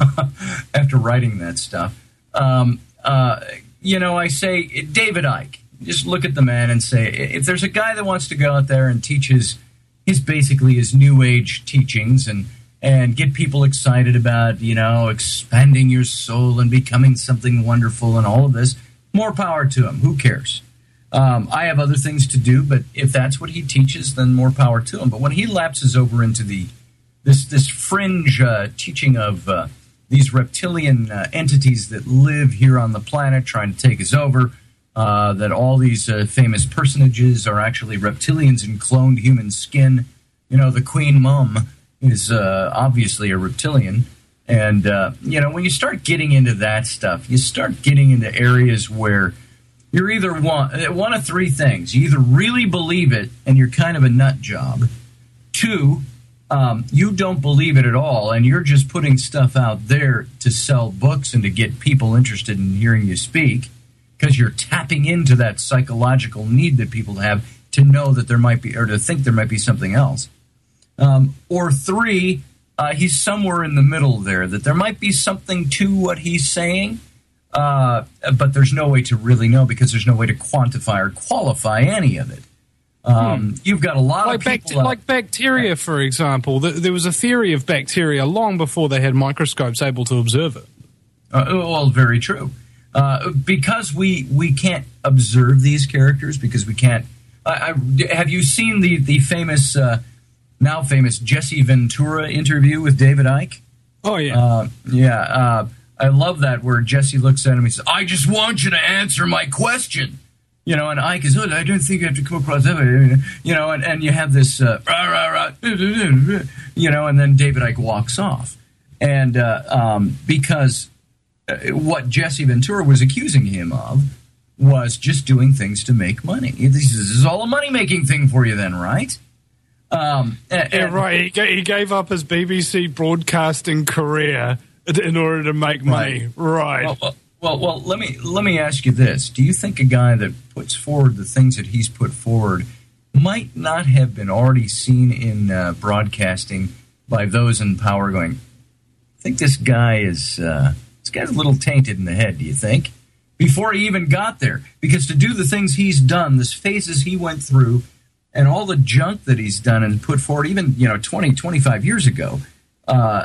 after writing that stuff. Um, uh, you know, I say, David Icke, just look at the man and say, if there's a guy that wants to go out there and teach his, his basically his new age teachings and, and get people excited about, you know, expanding your soul and becoming something wonderful and all of this, more power to him. Who cares? Um, I have other things to do, but if that's what he teaches, then more power to him. But when he lapses over into the this this fringe uh, teaching of uh, these reptilian uh, entities that live here on the planet trying to take us over, uh, that all these uh, famous personages are actually reptilians in cloned human skin. You know, the Queen Mum is uh, obviously a reptilian. And, uh, you know, when you start getting into that stuff, you start getting into areas where you're either one, one of three things. You either really believe it and you're kind of a nut job. Two, Um, you don't believe it at all, and you're just putting stuff out there to sell books and to get people interested in hearing you speak because you're tapping into that psychological need that people have to know that there might be, or to think there might be something else. Um, or three, uh, he's somewhere in the middle there, that there might be something to what he's saying, uh, but there's no way to really know because there's no way to quantify or qualify any of it. Um, you've got a lot Like, of bact- people... uh, like bacteria, for example. Th- there was a theory of bacteria long before they had microscopes able to observe it. Uh, well, very true. Uh, because we we can't observe these characters, because we can't... I, I, have you seen the, the famous uh, now famous Jesse Ventura interview with David Icke? Oh, yeah. Uh, yeah, uh, I love that where Jesse looks at him and he says, I just want you to answer my question. You know, and Ike is, oh, I don't think I have to come across that. You know, and, and you have this, uh, rah, rah, rah, you know, and then David Icke walks off. And uh, um, because what Jesse Ventura was accusing him of was just doing things to make money. This is all a money-making thing for you then, right? Um, and, yeah, right. He, ga- he gave up his B B C broadcasting career in order to make money. Right. Well, well, well, well, let me let me ask you this. Do you think a guy that puts forward the things that he's put forward might not have been already seen in uh, broadcasting by those in power going, I think this guy is uh, this guy's a little tainted in the head, do you think? Before he even got there. Because to do the things he's done, the phases he went through, and all the junk that he's done and put forward, even, you know, twenty, twenty-five years ago, uh,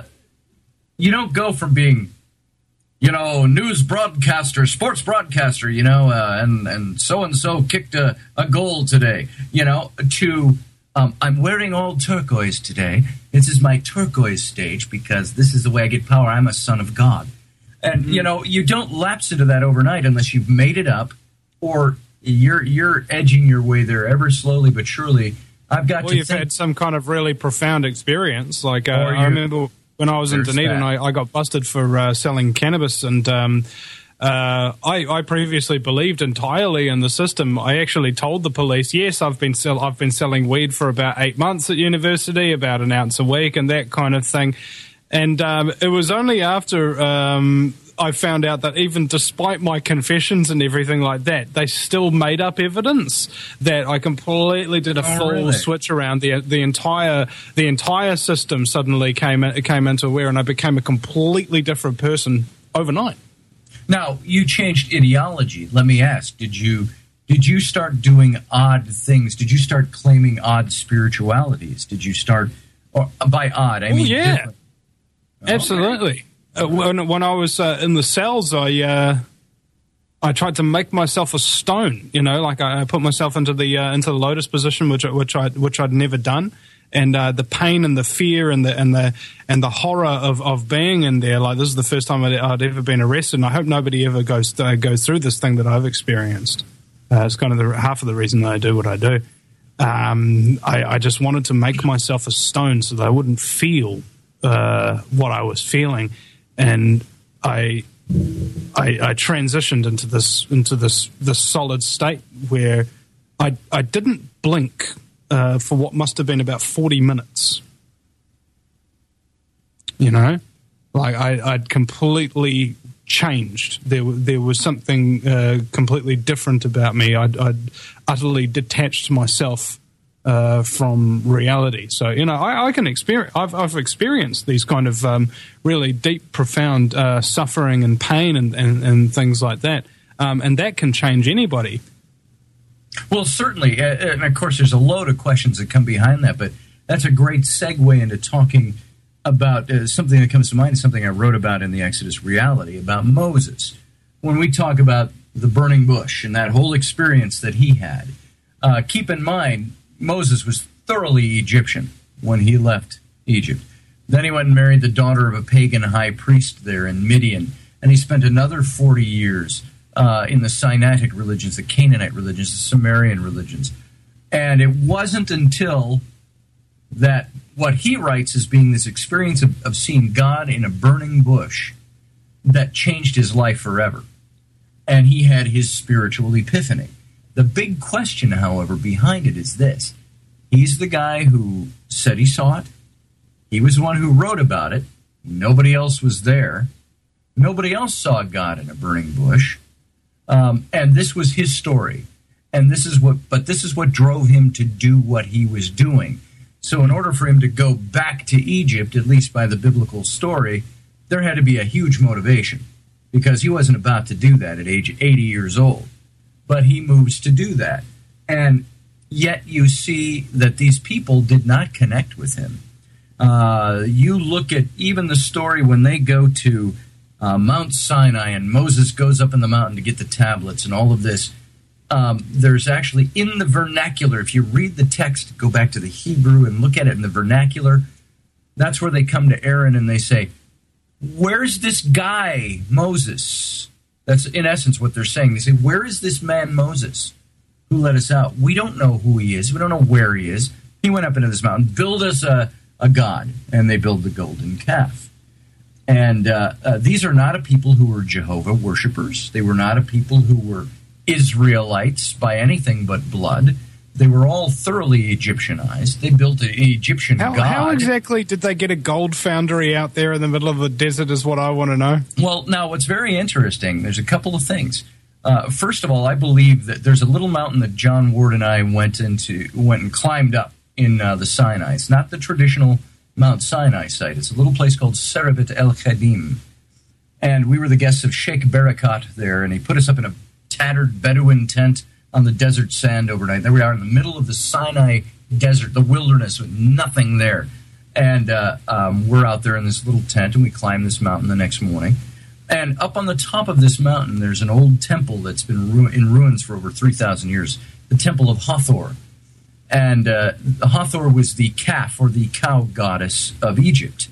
you don't go from being, you know, news broadcaster, sports broadcaster, you know, uh, and, and so-and-so kicked a, a goal today, you know, to um, I'm wearing all turquoise today. This is my turquoise stage because this is the way I get power. I'm a son of God. And, you know, you don't lapse into that overnight unless you've made it up or you're you're edging your way there ever slowly but surely. I've got well, to you've think, had some kind of really profound experience. Like, uh, Or I you- remember when I was in There's Dunedin, that. I, I got busted for uh, selling cannabis, and um, uh, I, I previously believed entirely in the system. I actually told the police, yes, I've been sell- I've been selling weed for about eight months at university, about an ounce a week, and that kind of thing. And um, it was only after um, I found out that even despite my confessions and everything like that, they still made up evidence that I completely did a Oh, full really? switch around. The the entire the entire system suddenly came in, came into aware, and I became a completely different person overnight. Now, you changed ideology. Let me ask, did you did you start doing odd things? Did you start claiming odd spiritualities? Did you start, or by odd, I Oh, mean yeah. different? Absolutely. Uh, when, when I was uh, in the cells, I uh, I tried to make myself a stone. You know, like I, I put myself into the uh, into the lotus position, which I- which I which I'd never done, and uh, the pain and the fear and the and the and the horror of, of being in there. Like, this is the first time I'd, I'd ever been arrested, and I hope nobody ever goes uh, goes through this thing that I've experienced. Uh, it's kind of the, half of the reason that I do what I do. Um, I, I just wanted to make myself a stone so that I wouldn't feel uh, what I was feeling, and I, I I transitioned into this into this this solid state where I I didn't blink uh, for what must have been about forty minutes. You know, like I I'd completely changed. There there was something uh, completely different about me. I'd, I'd utterly detached myself uh, from reality. So, you know, I, I can experience. I've, I've experienced these kind of um, really deep, profound uh, suffering and pain and, and, and things like that, um, and that can change anybody. Well, certainly, uh, and of course, there's a load of questions that come behind that, but that's a great segue into talking about uh, something that comes to mind, something I wrote about in the Exodus Reality, about Moses. When we talk about the burning bush and that whole experience that he had, uh, keep in mind, Moses was thoroughly Egyptian when he left Egypt. Then he went and married the daughter of a pagan high priest there in Midian, and he spent another forty years uh, in the Sinaitic religions, the Canaanite religions, the Sumerian religions. And it wasn't until that what he writes as being this experience of, of seeing God in a burning bush that changed his life forever. And he had his spiritual epiphany. The big question, however, behind it is this. He's the guy who said he saw it. He was the one who wrote about it. Nobody else was there. Nobody else saw God in a burning bush. Um, and this was his story. And this is what, but this is what drove him to do what he was doing. So in order for him to go back to Egypt, at least by the biblical story, there had to be a huge motivation, because he wasn't about to do that at age eighty years old. But he moves to do that. And yet you see that these people did not connect with him. Uh, you look at even the story when they go to uh, Mount Sinai and Moses goes up in the mountain to get the tablets and all of this. Um, there's actually in the vernacular, if you read the text, go back to the Hebrew and look at it in the vernacular, that's where they come to Aaron and they say, where's this guy, Moses? That's in essence what they're saying. They say, where is this man, Moses, who let us out? We don't know who he is. We don't know where he is. He went up into this mountain, build us a, a god, and they build the golden calf. And uh, uh, these are not a people who were Jehovah worshipers. They were not a people who were Israelites by anything but blood. They were all thoroughly Egyptianized. They built an Egyptian How, god. how exactly did they get a gold foundry out there in the middle of the desert is what I want to know. Well, now, what's very interesting, there's a couple of things. Uh, first of all, I believe that there's a little mountain that John Ward and I went into, went and climbed up in uh, the Sinai. It's not the traditional Mount Sinai site. It's a little place called Serabit El Khadim. And we were the guests of Sheikh Barakat there, and he put us up in a tattered Bedouin tent on the desert sand overnight. There we are in the middle of the Sinai desert, the wilderness, with nothing there. And uh, um, we're out there in this little tent, and we climb this mountain the next morning. And up on the top of this mountain, there's an old temple that's been ru- in ruins for over three thousand years, the Temple of Hathor. And uh, Hathor was the calf, or the cow goddess of Egypt.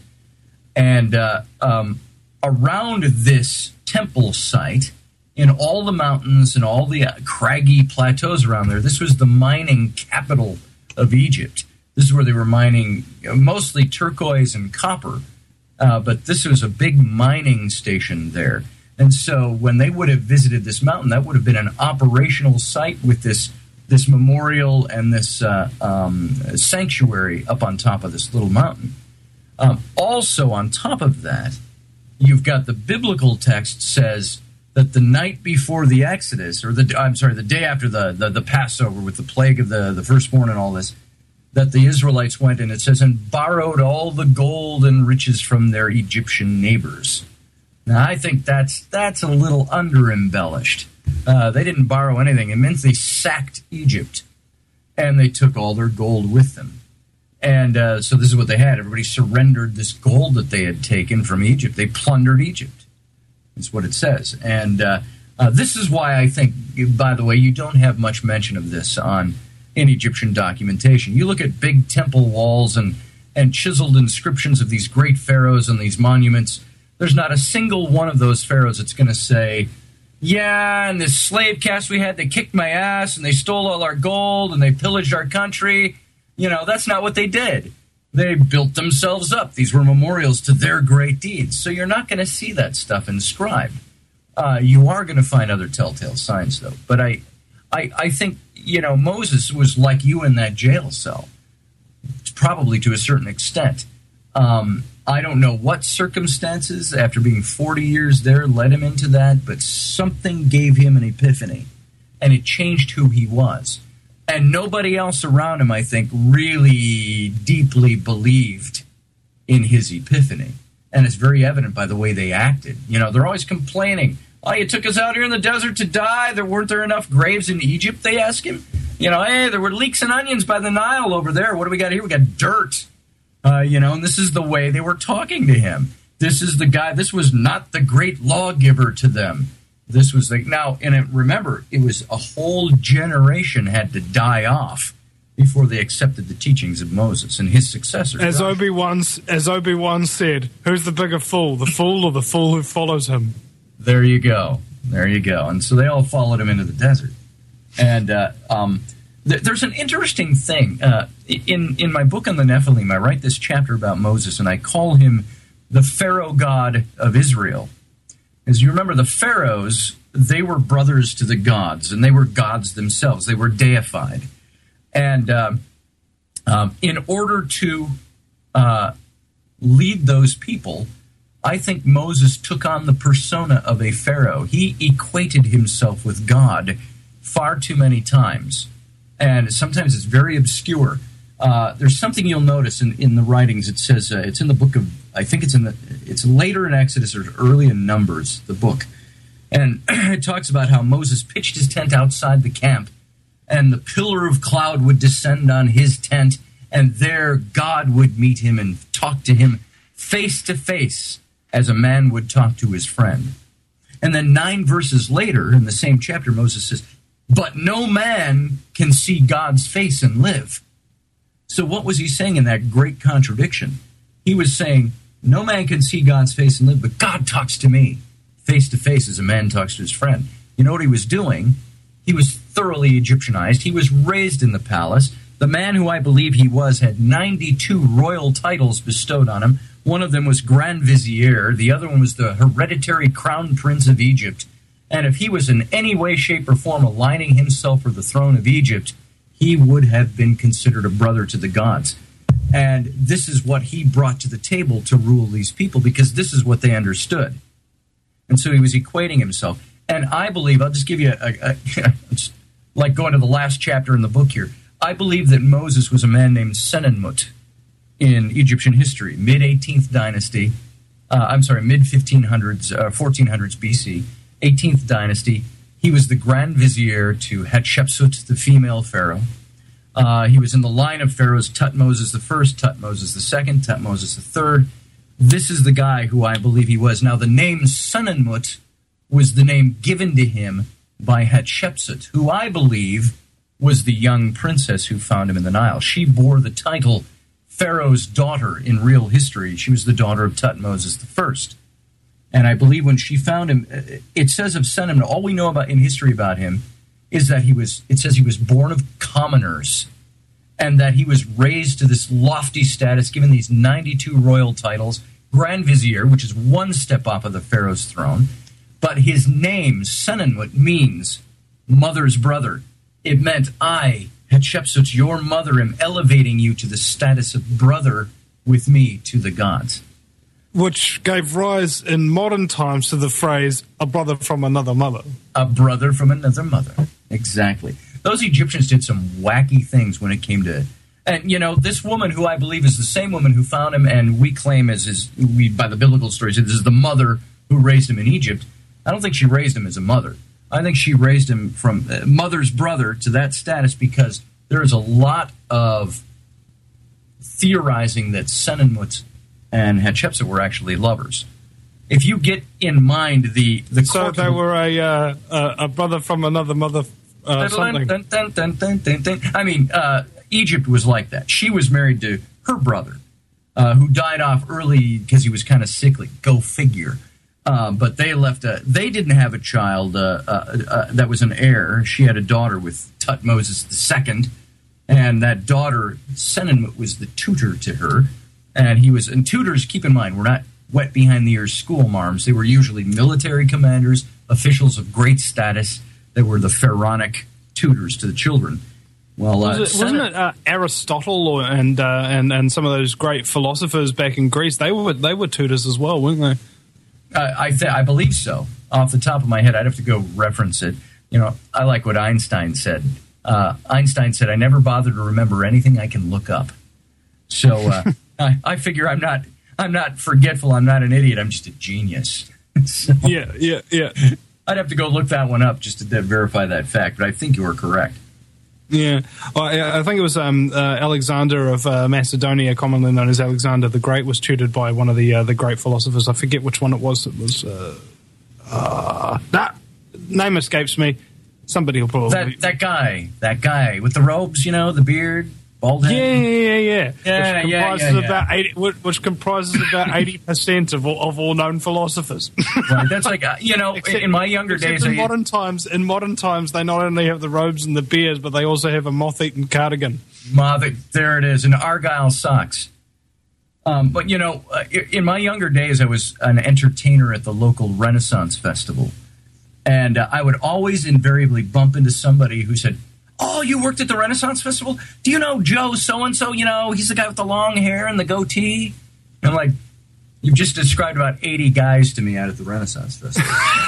And uh, um, around this temple site, in all the mountains and all the uh, craggy plateaus around there, this was the mining capital of Egypt. This is where they were mining you know, mostly turquoise and copper, uh, but this was a big mining station there. And so when they would have visited this mountain, that would have been an operational site with this this memorial and this uh, um, sanctuary up on top of this little mountain. Um, also on top of that, you've got the biblical text says that the night before the Exodus, or the I'm sorry, the day after the, the, the Passover with the plague of the, the firstborn and all this, that the Israelites went, and it says, and borrowed all the gold and riches from their Egyptian neighbors. Now, I think that's that's a little under-embellished. Uh, they didn't borrow anything. It meant they sacked Egypt, and they took all their gold with them. And uh, so this is what they had. Everybody surrendered this gold that they had taken from Egypt. They plundered Egypt. That's what it says. And uh, uh, this is why I think, by the way, you don't have much mention of this on in Egyptian documentation. You look at big temple walls and, and chiseled inscriptions of these great pharaohs and these monuments. There's not a single one of those pharaohs that's going to say, yeah, and this slave caste we had, they kicked my ass, and they stole all our gold, and they pillaged our country. You know, that's not what they did. They built themselves up. These were memorials to their great deeds. So you're not going to see that stuff inscribed. Uh, you are going to find other telltale signs, though. But I, I, I think, you know, Moses was like you in that jail cell, probably to a certain extent. Um, I don't know what circumstances, after being forty years there, led him into that, but something gave him an epiphany, and it changed who he was. And nobody else around him, I think, really deeply believed in his epiphany. And it's very evident by the way they acted. You know, they're always complaining. Oh, you took us out here in the desert to die. There weren't there enough graves in Egypt, they ask him. You know, hey, there were leeks and onions by the Nile over there. What do we got here? We got dirt. Uh, you know, and this is the way they were talking to him. This is the guy. This was not the great lawgiver to them. This was like, now, and it, remember, it was a whole generation had to die off before they accepted the teachings of Moses and his successors. As Obi-Wan, as Obi-Wan said, who's the bigger fool, the fool or the fool who follows him? There you go. There you go. And so they all followed him into the desert. And uh, um, th- there's an interesting thing. Uh, in, in my book on the Nephilim, I write this chapter about Moses, and I call him the Pharaoh God of Israel. As you remember, the pharaohs, they were brothers to the gods, and they were gods themselves. They were deified. And uh, um, in order to uh, lead those people, I think Moses took on the persona of a pharaoh. He equated himself with God far too many times. And sometimes it's very obscure. Uh, there's something you'll notice in, in the writings. It says, uh, it's in the book of, I think it's in the, it's later in Exodus or early in Numbers, the book. And it talks about how Moses pitched his tent outside the camp, and the pillar of cloud would descend on his tent, and there God would meet him and talk to him face to face as a man would talk to his friend. And then nine verses later, in the same chapter, Moses says, but no man can see God's face and live. So what was he saying in that great contradiction? He was saying, no man can see God's face and live, but God talks to me face to face as a man talks to his friend. You know what he was doing? He was thoroughly Egyptianized. He was raised in the palace. The man who I believe he was had ninety-two royal titles bestowed on him. One of them was Grand Vizier. The other one was the hereditary crown prince of Egypt. And if he was in any way, shape, or form aligning himself for the throne of Egypt, he would have been considered a brother to the gods. And this is what he brought to the table to rule these people, because this is what they understood. And so he was equating himself. And I believe, I'll just give you a, a, a it's like going to the last chapter in the book here. I believe that Moses was a man named Senenmut in Egyptian history, mid-eighteenth dynasty. Uh, I'm sorry, mid-fifteen hundreds, uh, fourteen hundreds B C, eighteenth dynasty. He was the Grand Vizier to Hatshepsut, the female pharaoh. Uh, he was in the line of pharaohs, Tutmosis the first, Tutmosis the second, Tutmosis the third. This is the guy who I believe he was. Now, the name Senenmut was the name given to him by Hatshepsut, who I believe was the young princess who found him in the Nile. She bore the title Pharaoh's daughter in real history. She was the daughter of Tutmosis the first. And I believe when she found him, it says of Senenmut, all we know about in history about him is that he was, it says he was born of commoners, and that he was raised to this lofty status, given these ninety-two royal titles, Grand Vizier, which is one step off of the Pharaoh's throne. But his name, Senenmut, means mother's brother. It meant, I, Hatshepsut, your mother, am elevating you to the status of brother with me to the gods. Which gave rise in modern times to the phrase, a brother from another mother. A brother from another mother. Exactly. Those Egyptians did some wacky things when it came to... And, you know, this woman, who I believe is the same woman who found him, and we claim as his, we, by the biblical stories, this is the mother who raised him in Egypt. I don't think she raised him as a mother. I think she raised him from uh, mother's brother to that status, because there is a lot of theorizing that Senenmut and Hatshepsut were actually lovers. If you get in mind the... the so they were a, uh, a a brother from another mother uh, something. Dun, dun, dun, dun, dun, dun. I mean, uh, Egypt was like that. She was married to her brother, uh, who died off early because he was kind of sickly. Go figure. Uh, but they left a... They didn't have a child uh, uh, uh, that was an heir. She had a daughter with Tutmosis the second, and that daughter, Senenmut, was the tutor to her. And he was... And tutors, keep in mind, were not wet behind the ears school marms. They were usually military commanders, officials of great status. They were the pharaonic tutors to the children. Well, uh, Was it, wasn't it uh, Aristotle or, and uh, and and some of those great philosophers back in Greece? They were they were tutors as well, weren't they? Uh, I th- I believe so. Off the top of my head, I'd have to go reference it. You know, I like what Einstein said. Uh, Einstein said, "I never bother to remember anything I can look up." So uh, I, I figure I'm not I'm not forgetful. I'm not an idiot. I'm just a genius. So Yeah, yeah, yeah. I'd have to go look that one up just to verify that fact. But I think you are correct. Yeah, well, I I think it was um, uh, Alexander of uh, Macedonia, commonly known as Alexander the Great, was tutored by one of the uh, the great philosophers. I forget which one it was. It was uh, uh, that name escapes me. Somebody will probably That that guy, that guy with the robes, you know, the beard, bald head. Yeah, yeah, yeah, Yeah, which yeah, comprises yeah, yeah. about eighty, which which comprises about eighty percent of all, of all known philosophers. Right, that's like uh, you know, Except- in my younger except days, in I, modern times, in modern times, they not only have the robes and the beards, but they also have a moth-eaten cardigan. Mother, there it is, and Argyle socks. Um, but you know, uh, in my younger days, I was an entertainer at the local Renaissance festival, and uh, I would always invariably bump into somebody who said, "Oh, you worked at the Renaissance festival? Do you know Joe so and so? You know, he's the guy with the long hair and the goatee." And I'm like, "You've just described about eighty guys to me out at the Renaissance festival."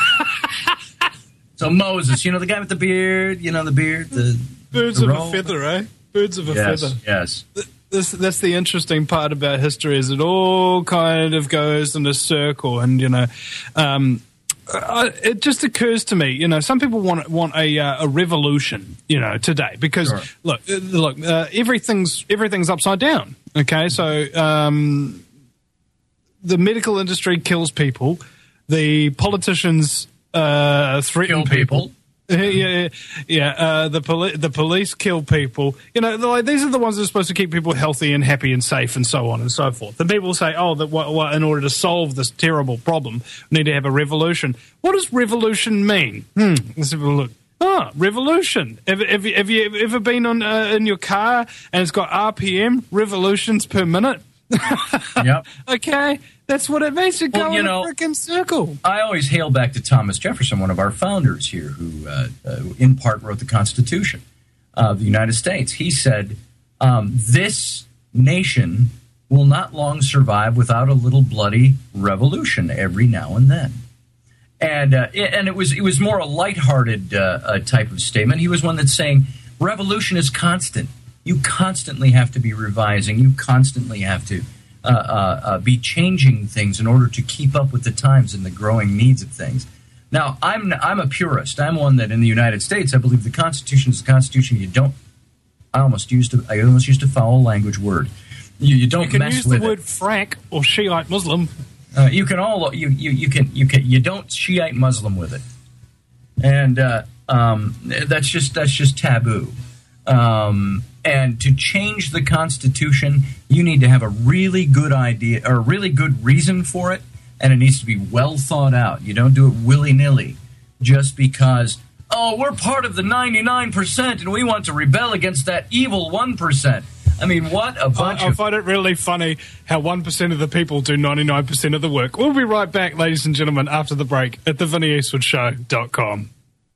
So Moses, you know, the guy with the beard, you know, the beard, the Birds the of robe. a feather, eh? Birds of a Yes, feather. yes. This, that's the interesting part about history, is it all kind of goes in a circle, and you know, um, uh, it just occurs to me, you know, some people want want a uh, a revolution, you know, today because Sure. look, uh, look, uh, everything's everything's upside down. Okay, so um, the medical industry kills people, the politicians uh, threaten Kill people. people. yeah, yeah. Uh, the poli- the police kill people. You know, like, these are the ones that are supposed to keep people healthy and happy and safe and so on and so forth. And people say, oh, that what, what, in order to solve this terrible problem, we need to have a revolution. What does revolution mean? Hmm. Let's have a look. Oh, revolution. Have, have, you, have you ever been on uh, in your car and it's got R P M, revolutions per minute? Yep. Okay. That's what it means to Well, go you in know, a freaking circle. I always hail back to Thomas Jefferson, one of our founders here, who uh, uh, in part wrote the Constitution of the United States. He said, um, this nation will not long survive without a little bloody revolution every now and then. And uh, and it was it was more a lighthearted uh, uh, type of statement. He was one that's saying, revolution is constant. You constantly have to be revising. You constantly have to Uh, uh, uh, be changing things in order to keep up with the times and the growing needs of things. Now, I'm I'm a purist. I'm one that in the United States, I believe the Constitution is the Constitution. You don't. I almost used to. I almost used a foul language word. You, you don't You can mess use with the word it. Frank or Shiite Muslim. Uh, you can all. You, you you can you can you don't Shiite Muslim with it, and uh, um, that's just that's just taboo. Um, and to change the Constitution, you need to have a really good idea or a really good reason for it, and it needs to be well thought out. You don't do it willy-nilly just because, oh, we're part of the ninety-nine percent and we want to rebel against that evil one percent. I mean, what a bunch I, I of... find it really funny how one percent of the people do ninety-nine percent of the work. We'll be right back, ladies and gentlemen, after the break at the Vinnie Eastwood Show dot com.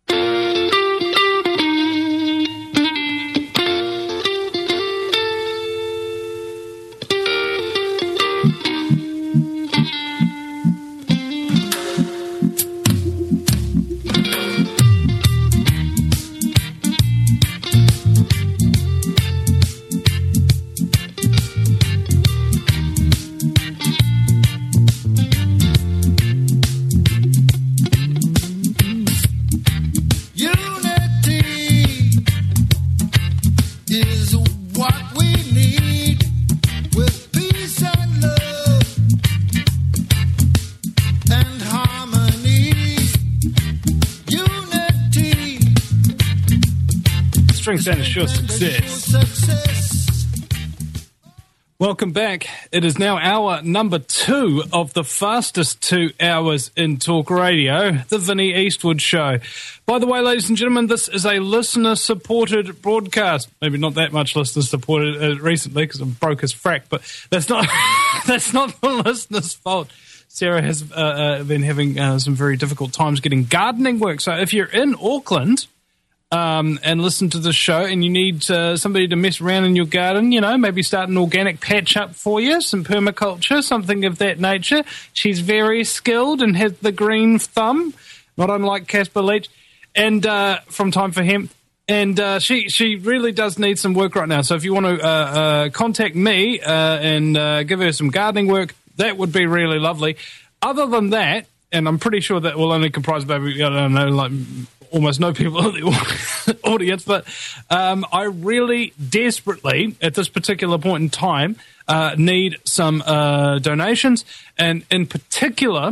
Strength and assure success. Welcome back. It is now hour number two of the fastest two hours in talk radio, the Vinnie Eastwood Show. By the way, ladies and gentlemen, this is a listener-supported broadcast. Maybe not that much listener-supported uh, recently because I'm broke as frack, but that's not that's not the listener's fault. Sarah has uh, uh, been having uh, some very difficult times getting gardening work. So if you're in Auckland... Um, and listen to the show and you need uh, somebody to mess around in your garden, you know, maybe start an organic patch up for you, some permaculture, something of that nature. She's very skilled and has the green thumb, not unlike Casper Leach, and uh, from Time for Hemp. And uh, she she really does need some work right now. So if you want to uh, uh, contact me uh, and uh, give her some gardening work, that would be really lovely. Other than that, and I'm pretty sure that will only comprise maybe, I don't know, like... almost no people in the audience, but um, I really desperately, at this particular point in time, uh, need some uh, donations, and in particular,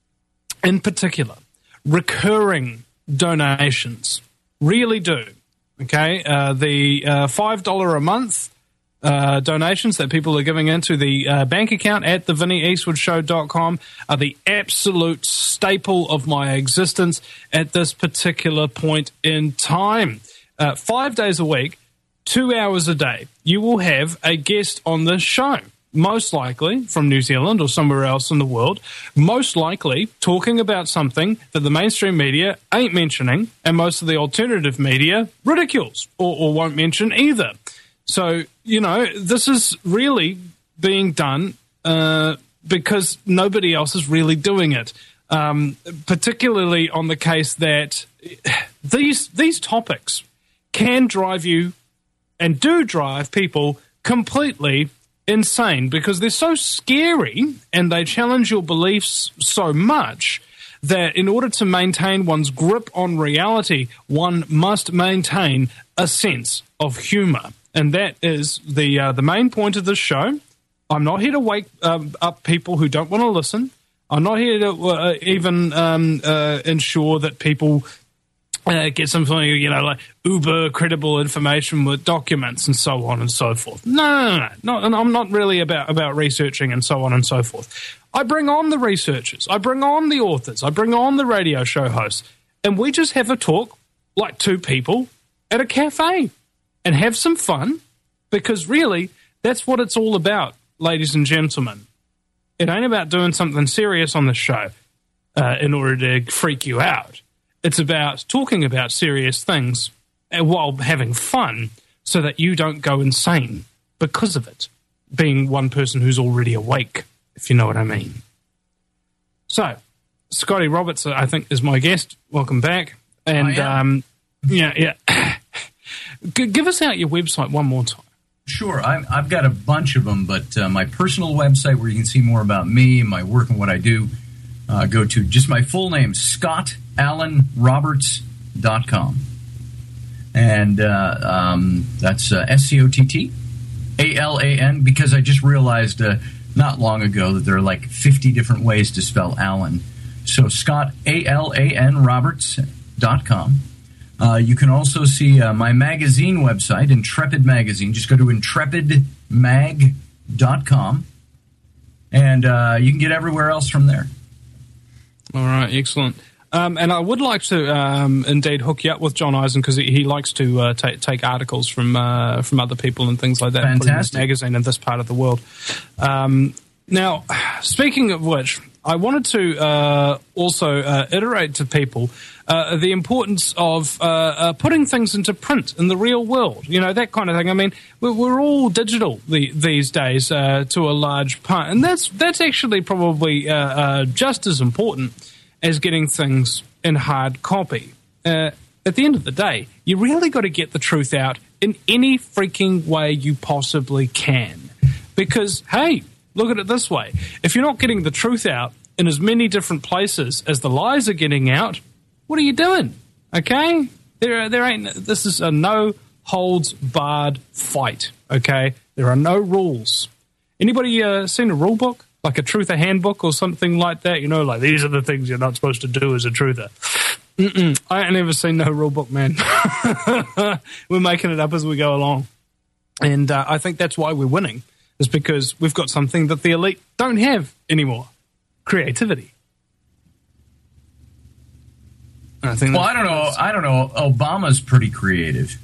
in particular, recurring donations. Really do. Okay, uh, the uh, five dollars a month Uh, donations that people are giving into the uh, bank account at the Vinnie Eastwood Show dot com are the absolute staple of my existence at this particular point in time. Uh, five days a week, two hours a day, you will have a guest on this show, most likely from New Zealand or somewhere else in the world, most likely talking about something that the mainstream media ain't mentioning and most of the alternative media ridicules or, or won't mention either. So, you know, this is really being done uh, because nobody else is really doing it, um, particularly on the case that these these topics can drive you and do drive people completely insane because they're so scary and they challenge your beliefs so much that in order to maintain one's grip on reality, one must maintain a sense of humor. And that is the uh, the main point of this show. I'm not here to wake um, up people who don't want to listen. I'm not here to uh, even um, uh, ensure that people uh, get some, you know, like uber credible information with documents and so on and so forth. No, no, no, no. no I'm not really about, about researching and so on and so forth. I bring on the researchers. I bring on the authors. I bring on the radio show hosts. And we just have a talk like two people at a cafe and have some fun, because really that's what it's all about, ladies and gentlemen. It ain't about doing something serious on the show uh, in order to freak you out. It's about talking about serious things while having fun so that you don't go insane because of it, being one person who's already awake, if you know what I mean. So, Scotty Roberts, I think, is my guest. Welcome back. And, um, yeah, yeah. G- give us out your website one more time. Sure. I'm, I've got a bunch of them, but uh, my personal website where you can see more about me, my work, and what I do, uh, go to just my full name, scott allen roberts dot com. And uh, um, that's uh, S C O T T A L A N, because I just realized uh, not long ago that there are like fifty different ways to spell Allen. So Scott, A L A N, Roberts dot com. Uh, you can also see uh, my magazine website, Intrepid Magazine. Just go to intrepid mag dot com, and uh, you can get everywhere else from there. All right, excellent. Um, and I would like to um, indeed hook you up with John Eisen, because he, he likes to uh, take take articles from uh, from other people and things like that. Fantastic. Put in his magazine in this part of the world. Um, now, speaking of which, I wanted to uh, also uh, iterate to people uh, the importance of uh, uh, putting things into print in the real world, you know, that kind of thing. I mean, we're, we're all digital the, these days uh, to a large part, and that's that's actually probably uh, uh, just as important as getting things in hard copy. Uh, at the end of the day, you really got to get the truth out in any freaking way you possibly can, because, hey, look at it this way. If you're not getting the truth out in as many different places as the lies are getting out, what are you doing? Okay? There, there ain't. This is a no holds barred fight. Okay? There are no rules. Anybody uh, seen a rule book, like a truther handbook or something like that? You know, like these are the things you're not supposed to do as a truther. Mm-mm. I ain't never seen no rule book, man. We're making it up as we go along, and uh, I think that's why we're winning. Is because we've got something that the elite don't have anymore. Creativity. And I think Well, I don't know. I don't know. Obama's pretty creative.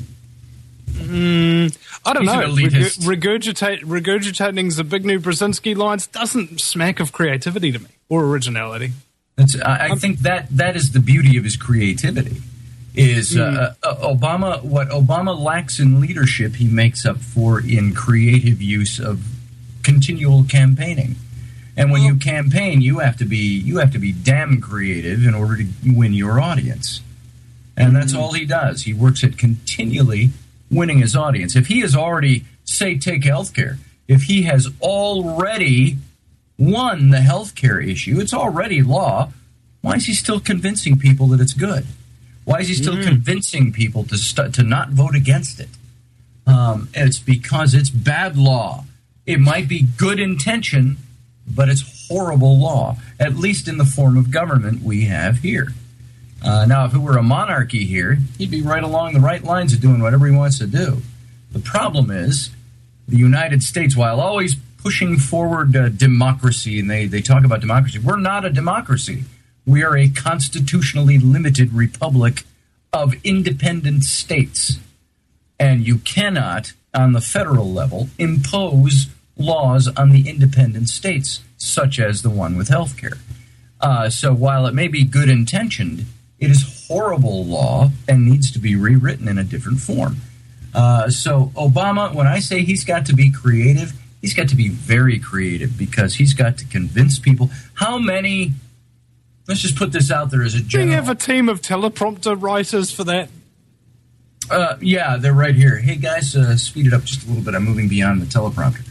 Mm, I don't He's know. an elitist. Reg- regurgitate, regurgitating Zbigniew Brzezinski lines doesn't smack of creativity to me, or originality. That's, I, I think that that is the beauty of his creativity. Is uh, uh, Obama what Obama lacks in leadership, he makes up for in creative use of continual campaigning. And when you campaign, you have to be you have to be damn creative in order to win your audience. And that's all he does. He works at continually winning his audience. If he has already, say, take healthcare, if he has already won the healthcare issue, it's already law. Why is he still convincing people that it's good? Why is he still mm. convincing people to st- to not vote against it? Um, it's because it's bad law. It might be good intention, but it's horrible law, at least in the form of government we have here. Uh, now, if it were a monarchy here, he'd be right along the right lines of doing whatever he wants to do. The problem is the United States, while always pushing forward uh, democracy, and they, they talk about democracy, we're not a democracy. We are a constitutionally limited republic of independent states. And you cannot, on the federal level, impose laws on the independent states, such as the one with health care. Uh, so while it may be good-intentioned, it is horrible law and needs to be rewritten in a different form. Uh, so Obama, when I say he's got to be creative, he's got to be very creative, because he's got to convince people. How many... Let's just put this out there as a general. Do you have a team of teleprompter writers for that? Uh, yeah, they're right here. Hey, guys, uh, speed it up just a little bit. I'm moving beyond the teleprompter.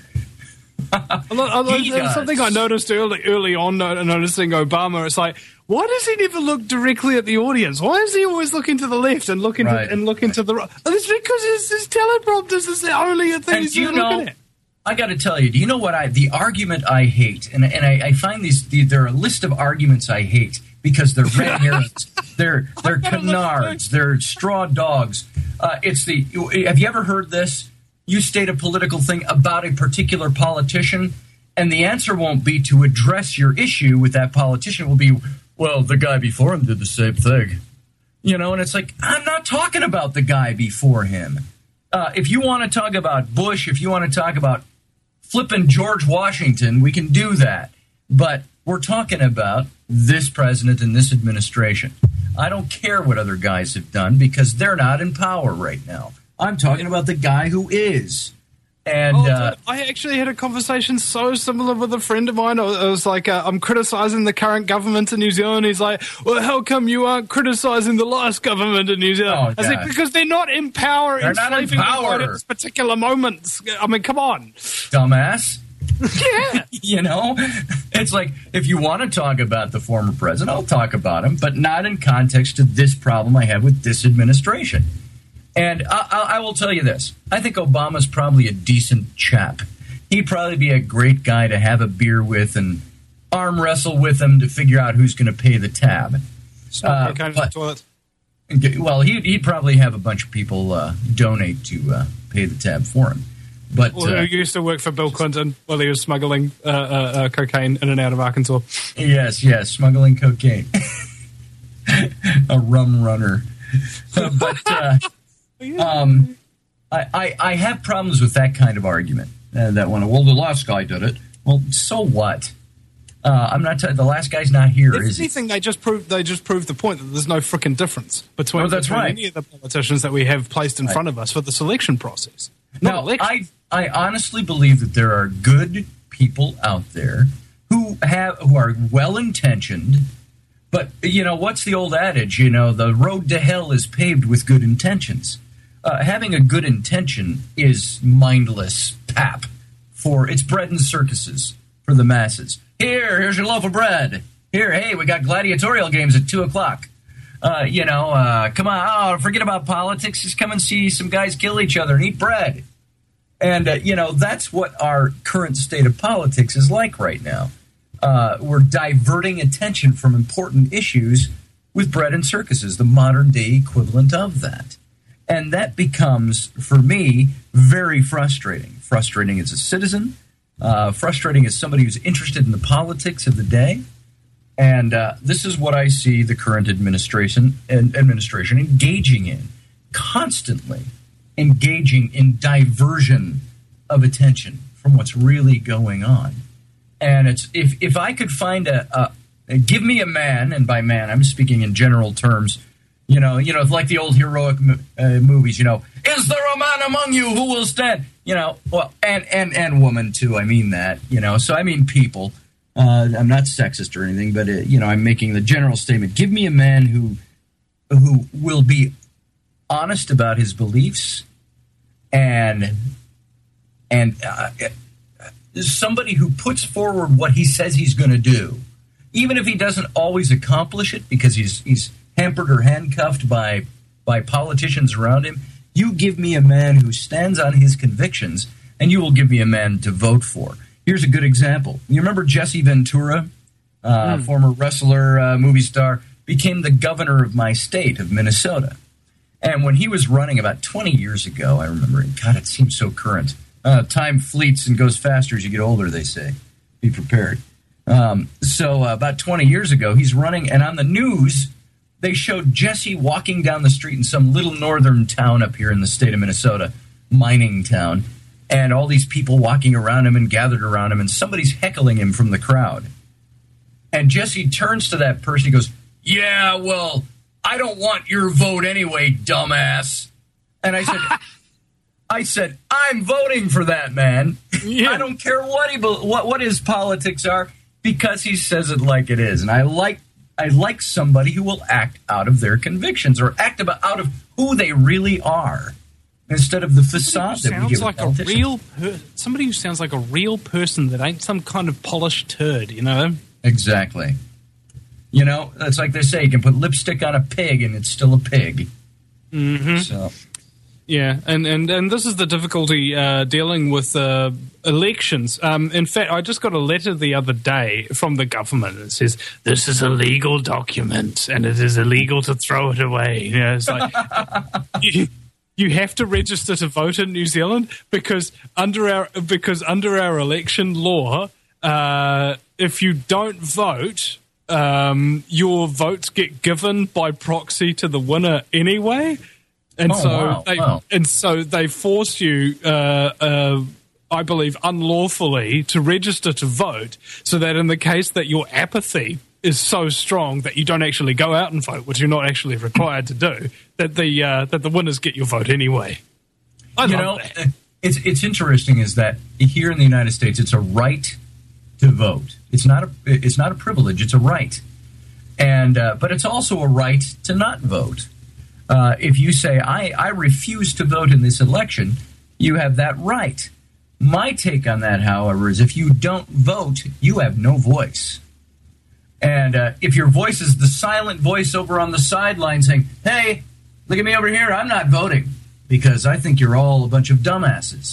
There's something I noticed early early on, noticing Obama. It's like, why does he never look directly at the audience? Why is he always looking to the left and looking right. to, and looking to the right? It's because his, his teleprompters is the only thing and he's you looking know, at. I got to tell you, do you know what I? The argument I hate, and and I, I find these. The, there are a list of arguments I hate because they're red herrings. They're they're I've got a little canards. They're straw dogs. Uh, it's the. Have you ever heard this? You state a political thing about a particular politician, and the answer won't be to address your issue with that politician. It will be, well, the guy before him did the same thing. You know, and it's like, I'm not talking about the guy before him. Uh, if you want to talk about Bush, if you want to talk about flipping George Washington, we can do that. But we're talking about this president and this administration. I don't care what other guys have done because they're not in power right now. I'm talking about the guy who is. And Oh, uh, dude, I actually had a conversation so similar with a friend of mine. I was, I was like, uh, I'm criticizing the current government in New Zealand. He's like, well, how come you aren't criticizing the last government in New Zealand? Oh, I was like, yeah. because they're not in power. They're not in enslaving people power. at this particular moments. I mean, come on. dumbass. Yeah. You know, it's like, if you want to talk about the former president, I'll talk about him, but not in context to this problem I have with this administration. And I, I, I will tell you this. I think Obama's probably a decent chap. He'd probably be a great guy to have a beer with and arm wrestle with him to figure out who's going to pay the tab. Uh, Okay, kind of but- toilet. Well, he'd, he'd probably have a bunch of people uh, donate to uh, pay the tab for him. But Well, uh, who used to work for Bill Clinton while he was smuggling uh, uh, uh, cocaine in and out of Arkansas. yes, yes, smuggling cocaine. A rum runner. Uh, but uh, um, I, I, I have problems with that kind of argument. Uh, that one, well, the last guy did it. Well, so what? Uh, I'm not. T- the last guy's not here, If is he? anything, they just proved they just proved the point that there's no frickin' difference between, Oh, that's between right. any of the politicians that we have placed in Right. front of us for the selection process. Not Now, election. I, I honestly believe that there are good people out there who have who are well intentioned, but you know what's the old adage? You know, the road to hell is paved with good intentions. Uh, having a good intention is mindless pap for it's bread and circuses for the masses. Here, here's your loaf of bread. Here, hey, we got gladiatorial games at two o'clock. Uh, you know, uh, come on, oh, forget about politics. Just come and see some guys kill each other and eat bread. And, uh, you know, that's what our current state of politics is like right now. Uh, we're diverting attention from important issues with bread and circuses, the modern day equivalent of that. And that becomes, for me, very frustrating. Frustrating as a citizen, uh, frustrating as somebody who's interested in the politics of the day. And uh, this is what I see the current administration and administration engaging in, constantly engaging in diversion of attention from what's really going on. And it's if if I could find a, a give me a man, and by man I'm speaking in general terms, you know, you know, like the old heroic uh, movies, you know, is there a man among you who will stand? You know, well, and and and woman too. I mean that, you know. So I mean people. Uh, I'm not sexist or anything, but, uh, you know, I'm making the general statement. Give me a man who who will be honest about his beliefs and and uh, somebody who puts forward what he says he's going to do, even if he doesn't always accomplish it because he's he's hampered or handcuffed by by politicians around him. You give me a man who stands on his convictions, and you will give me a man to vote for. Here's a good example. You remember Jesse Ventura, uh, Mm. former wrestler, uh, movie star, became the governor of my state of Minnesota. And when he was running about twenty years ago, I remember, and God, it seems so current. Uh, time fleets and goes faster as you get older, they say. Be prepared. Um, so uh, about twenty years ago, he's running, and on the news, they showed Jesse walking down the street in some little northern town up here in the state of Minnesota, mining town, and all these people walking around him and gathered around him, and somebody's heckling him from the crowd. And Jesse turns to that person, he goes, yeah, well, I don't want your vote anyway, dumbass. And I said, I said, I'm voting for that man. Yeah. I don't care what he what what his politics are because he says it like it is. And I like I like somebody who will act out of their convictions or act about out of who they really are instead of the facade that we sounds give like a politicians. real per- somebody who sounds like a real person that ain't some kind of polished turd, you know. Exactly. You know, it's like they say, you can put lipstick on a pig and it's still a pig. Mm-hmm. So, Yeah, and, and, and this is the difficulty uh, dealing with uh, elections. Um, in fact, I just got a letter the other day from the government. It says, this is a legal document and it is illegal to throw it away. You know, it's like, you, you have to register to vote in New Zealand because under our, because under our election law, uh, if you don't vote, um, your votes get given by proxy to the winner anyway. And oh, so, wow, they, wow. and so they force you, uh, uh, I believe, unlawfully to register to vote, so that in the case that your apathy is so strong that you don't actually go out and vote, which you're not actually required to do, that the uh, that the winners get your vote anyway. I you love know, that. it's it's interesting is that here in the United States, it's a right to vote. It's not a it's not a privilege. It's a right, and uh, but it's also a right to not vote. Uh, if you say, I, I refuse to vote in this election, you have that right. My take on that, however, is if you don't vote, you have no voice. And uh, if your voice is the silent voice over on the sideline saying, hey, look at me over here, I'm not voting because I think you're all a bunch of dumbasses,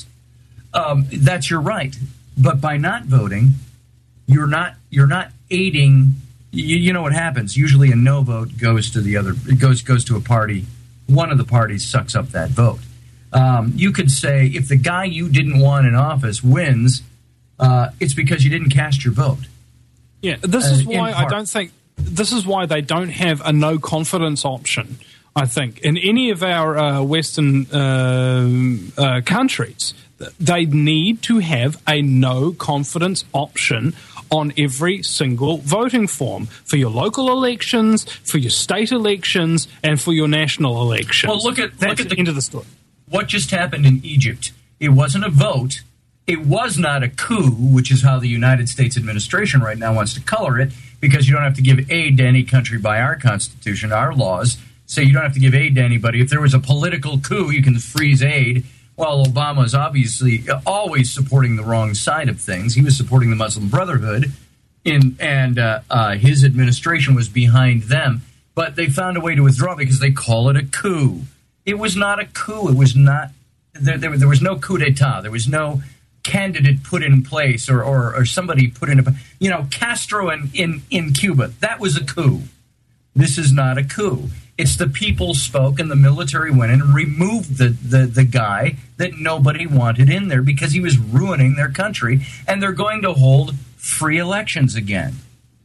um, that's your right. But by not voting, you're not you're not aiding. You, you know what happens? Usually a no vote goes to the other. It goes goes to a party. One of the parties sucks up that vote. Um, you could say if the guy you didn't want in office wins, uh, it's because you didn't cast your vote. Yeah, this uh, is why in I part. don't think this is why they don't have a no confidence option. I think in any of our uh, Western uh, uh, countries, they need to have a no confidence option on every single voting form for your local elections, for your state elections, and for your national elections. Well, look at That's look at the the end of the story. What just happened in Egypt. It wasn't a vote. It was not a coup, which is how the United States administration right now wants to color it, because you don't have to give aid to any country by our Constitution, our laws. So you don't have to give aid to anybody. If there was a political coup, you can freeze aid. Well, Obama is obviously always supporting the wrong side of things. He was supporting the Muslim Brotherhood, in, and uh, uh, his administration was behind them. But they found a way to withdraw because they call it a coup. It was not a coup. It was not. There, there, there was no coup d'etat. There was no candidate put in place or, or, or somebody put in a. You know, Castro in, in, in Cuba. That was a coup. This is not a coup. It's the people spoke and the military went in and removed the, the, the guy that nobody wanted in there because he was ruining their country, and they're going to hold free elections again.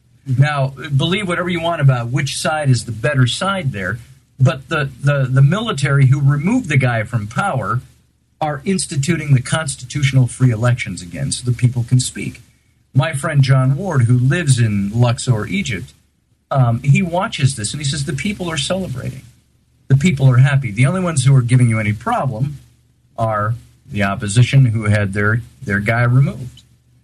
Now, believe whatever you want about which side is the better side there, but the, the, the military who removed the guy from power are instituting the constitutional free elections again so the people can speak. My friend John Ward, who lives in Luxor, Egypt, Um, he watches this and he says the people are celebrating. The people are happy. The only ones who are giving you any problem are the opposition who had their, their guy removed.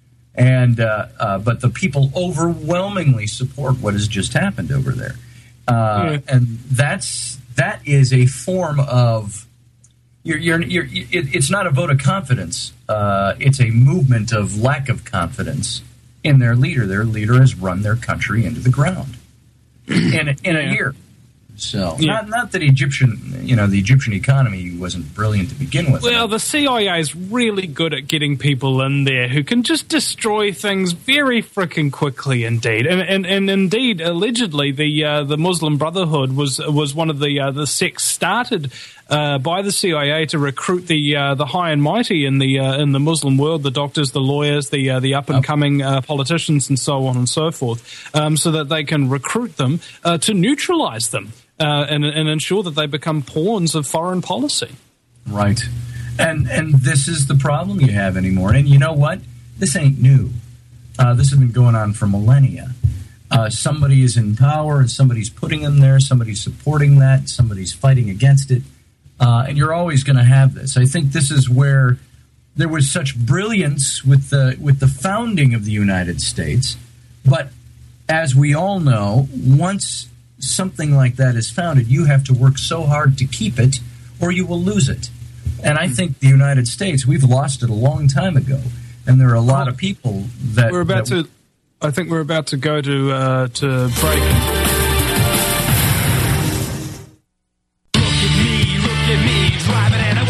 And uh, uh, but the people overwhelmingly support what has just happened over there. Uh, yeah. And that's that is a form of you're, you're, you're, it, it's not a vote of confidence. Uh, it's a movement of lack of confidence in their leader. Their leader has run their country into the ground. In a, in a Yeah. year, so Yeah. not not that Egyptian, you know, the Egyptian economy wasn't brilliant to begin with. Well, the C I A is really good at getting people in there who can just destroy things very frickin' quickly, indeed. And and, and indeed, allegedly, the uh, the Muslim Brotherhood was was one of the uh, the sects started uh, by the C I A to recruit the uh, the high and mighty in the uh, in the Muslim world, the doctors, the lawyers, the uh, the up and coming uh, politicians, and so on and so forth, um, so that they can recruit them uh, to neutralize them. Uh, and, and ensure that they become pawns of foreign policy. Right. And and this is the problem you have anymore. And you know what? This ain't new. Uh, this has been going on for millennia. Uh, somebody is in power and somebody's putting them there, somebody's supporting that, somebody's fighting against it. Uh, and you're always going to have this. I think this is where there was such brilliance with the with the founding of the United States. But as we all know, once something like that is founded, you have to work so hard to keep it or you will lose it. And I think the United States, we've lost it a long time ago. And there are a lot of people that... We're about that to... I think we're about to go to uh, to break. Look at me, look at me, driving in a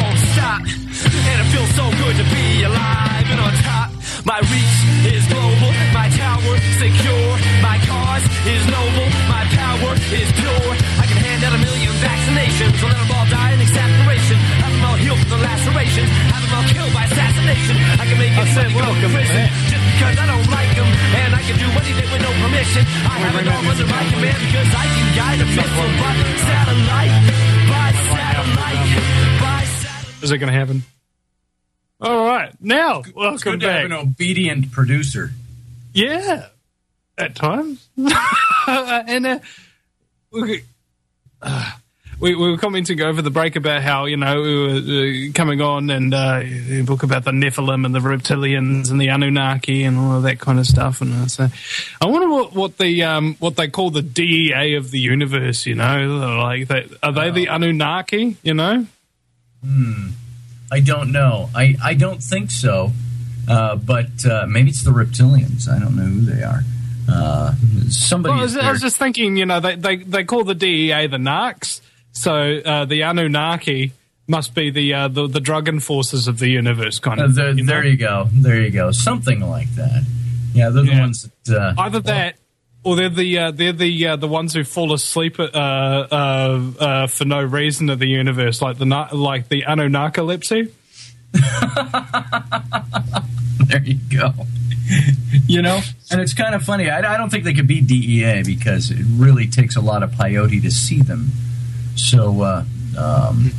nation. I can make I it said go to welcome. prison Yeah. just because I don't like them, and I can do anything with no permission. I have it all under my command because I can guide a missile by satellite, by satellite, by satellite. Is it going to happen? All right. Now, It's welcome good to have back. an obedient producer. Yeah, at times. and uh, we, uh, we, we were commenting over the break about how, you know, we were uh, coming on and uh, a book about the Nephilim and the reptilians and the Anunnaki and all of that kind of stuff. And uh, so I wonder what, what the um, what they call the D E A of the universe. You know, like they, are they the Anunnaki? You know. Hmm. I don't know. I, I don't think so. Uh, but uh, maybe it's the reptilians. I don't know who they are. Uh, somebody. Well, I, is was, I there. was just thinking, you know, they, they, they call the D E A the Narcs, so uh, the Anunnaki must be the, uh, the the drug enforcers of the universe, kind Uh, of. there, you know? there you go. There you go. Something like that. Yeah, they're the Yeah. ones that. Uh, Either that, or they're the uh, they're the uh, the ones who fall asleep uh, uh, uh, for no reason of the universe, like the na- like the Anunnakilepsy. There you go. You know, and it's kind of funny. I, I don't think they could be D E A because it really takes a lot of peyote to see them. So, uh, um,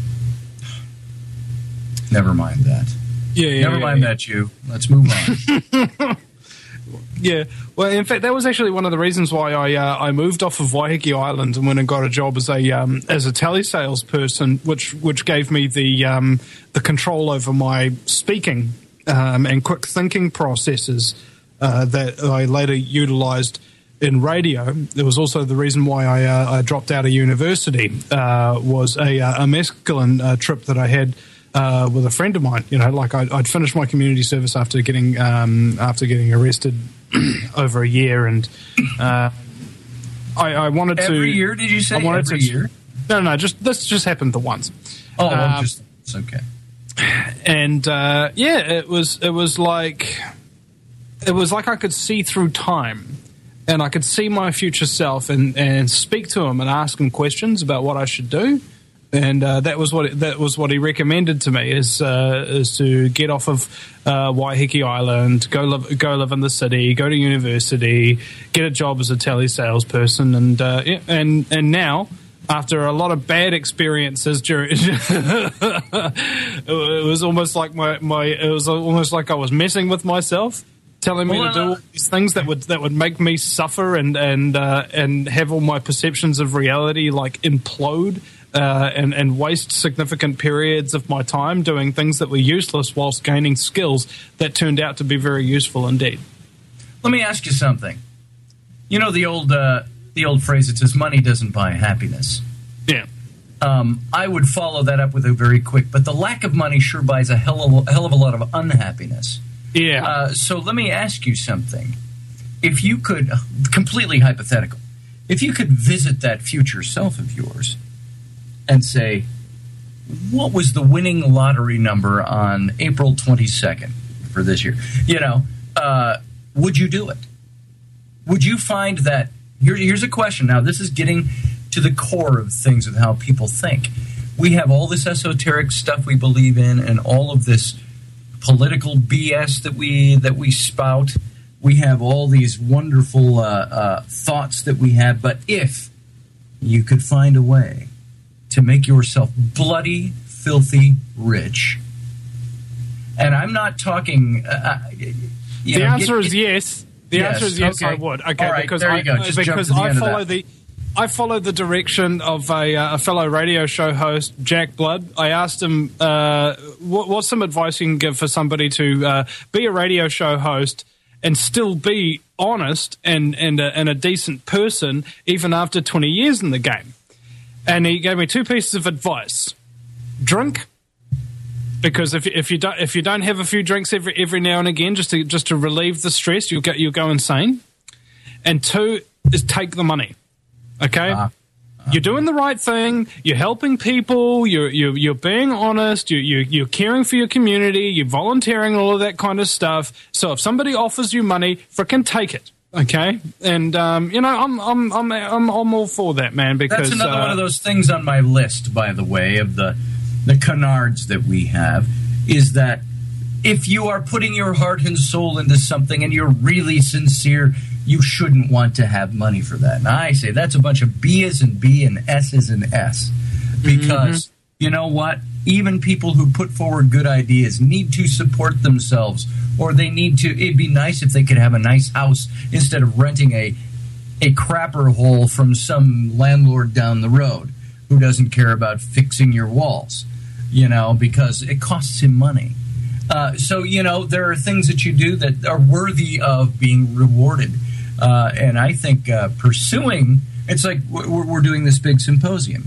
never mind that. Yeah, yeah Never yeah, mind yeah. that, you. Let's move on. Yeah, well, in fact, that was actually one of the reasons why I uh, I moved off of Waiheke Island and went and got a job as a um, as a telesales person, which which gave me the um, the control over my speaking um, and quick thinking processes uh, that I later utilised in radio. There was also the reason why I, uh, I dropped out of university uh, was a, uh, a mescaline uh, trip that I had. Uh, with a friend of mine, you know, like I'd, I'd finished my community service after getting um, after getting arrested over a year, and uh, I, I wanted to. Every year, did you say? I wanted Every to, year? No, no, just this just happened the once. Oh, well, Um, just it's okay. and uh, yeah, it was it was like it was like I could see through time, and I could see my future self, and, and speak to him and ask him questions about what I should do. And uh, that was what that was what he recommended to me is uh, is to get off of uh, Waiheke Island, go live go live in the city, go to university, get a job as a telesalesperson, and uh, yeah, and and now after a lot of bad experiences during, it was almost like my, my it was almost like I was messing with myself, telling me Well, to do uh, all these things that would that would make me suffer and and uh, and have all my perceptions of reality like implode. Uh, and, and waste significant periods of my time doing things that were useless whilst gaining skills that turned out to be very useful indeed. Let me ask you something. You know the old uh, the old phrase that says money doesn't buy happiness. Yeah. Um, I would follow that up with a very quick, but the lack of money sure buys a hell of a, hell of a lot of unhappiness. Yeah. Uh, so let me ask you something. If you could, completely hypothetical, if you could visit that future self of yours and say, what was the winning lottery number on April twenty-second for this year? You know, uh, would you do it? Would you find that, here, here's a question. Now, this is getting to the core of things of how people think. We have all this esoteric stuff we believe in and all of this political B S that we that we spout. We have all these wonderful uh, uh, thoughts that we have. But if you could find a way to make yourself bloody, filthy rich. And I'm not talking... Uh, you the know, answer get- is yes. The Yes, answer is yes, okay. I would. Okay, All right, because there I you go. Just jump because to the I end of follow that. the I followed the direction of a, uh, a fellow radio show host, Jack Blood. I asked him, uh, what, what's some advice you can give for somebody to uh, be a radio show host and still be honest and and a, and a decent person even after twenty years in the game? And he gave me two pieces of advice: drink, because if if you don't if you don't have a few drinks every every now and again just to just to relieve the stress, you'll get you'll go insane. And two is take the money. Okay, Uh, you're doing the right thing. You're helping people. You're you're, you're being honest. You you you're caring for your community. You're volunteering, all of that kind of stuff. So if somebody offers you money, frickin' take it. Okay, and um, you know I'm I'm I'm I'm I'm all for that, man. Because That's another uh, one of those things on my list, by the way, of the the canards that we have, is that if you are putting your heart and soul into something and you're really sincere, you shouldn't want to have money for that. And I say that's a bunch of B's and B and S's and S. Because, mm-hmm. you know what? Even people who put forward good ideas need to support themselves, or they need to, it'd be nice if they could have a nice house instead of renting a, a crapper hole from some landlord down the road who doesn't care about fixing your walls, you know, because it costs him money. Uh, so, you know, there are things that you do that are worthy of being rewarded. Uh, and I think uh, pursuing, it's like we're, we're doing this big symposium.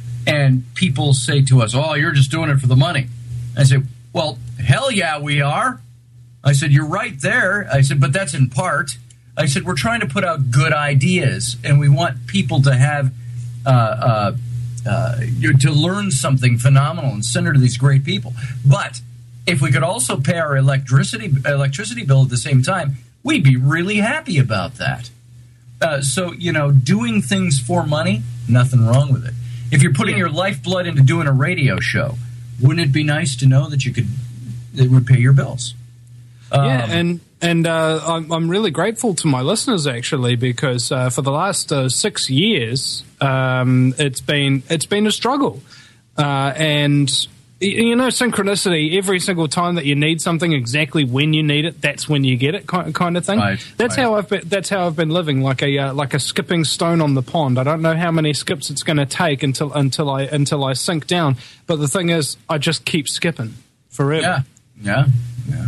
And people say to us, oh, you're just doing it for the money. I say, well, hell yeah, we are. I said, you're right there. I said, but that's in part. I said, we're trying to put out good ideas, and we want people to have, uh, uh, uh, to learn something phenomenal and send it to these great people. But if we could also pay our electricity electricity bill at the same time, we'd be really happy about that. Uh, so, you know, doing things for money, nothing wrong with it. If you're putting yeah. your lifeblood into doing a radio show, wouldn't it be nice to know that you could, it would pay your bills? Um, yeah, and and uh, I'm, I'm really grateful to my listeners actually, because uh, for the last uh, six years, um, it's been it's been a struggle, uh, and you know, synchronicity. Every single time that you need something, exactly when you need it, that's when you get it, kind of thing. Right, that's right. how I've been. That's how I've been living, like a uh, like a skipping stone on the pond. I don't know how many skips it's going to take until until I until I sink down. But the thing is, I just keep skipping forever. Yeah, yeah, yeah.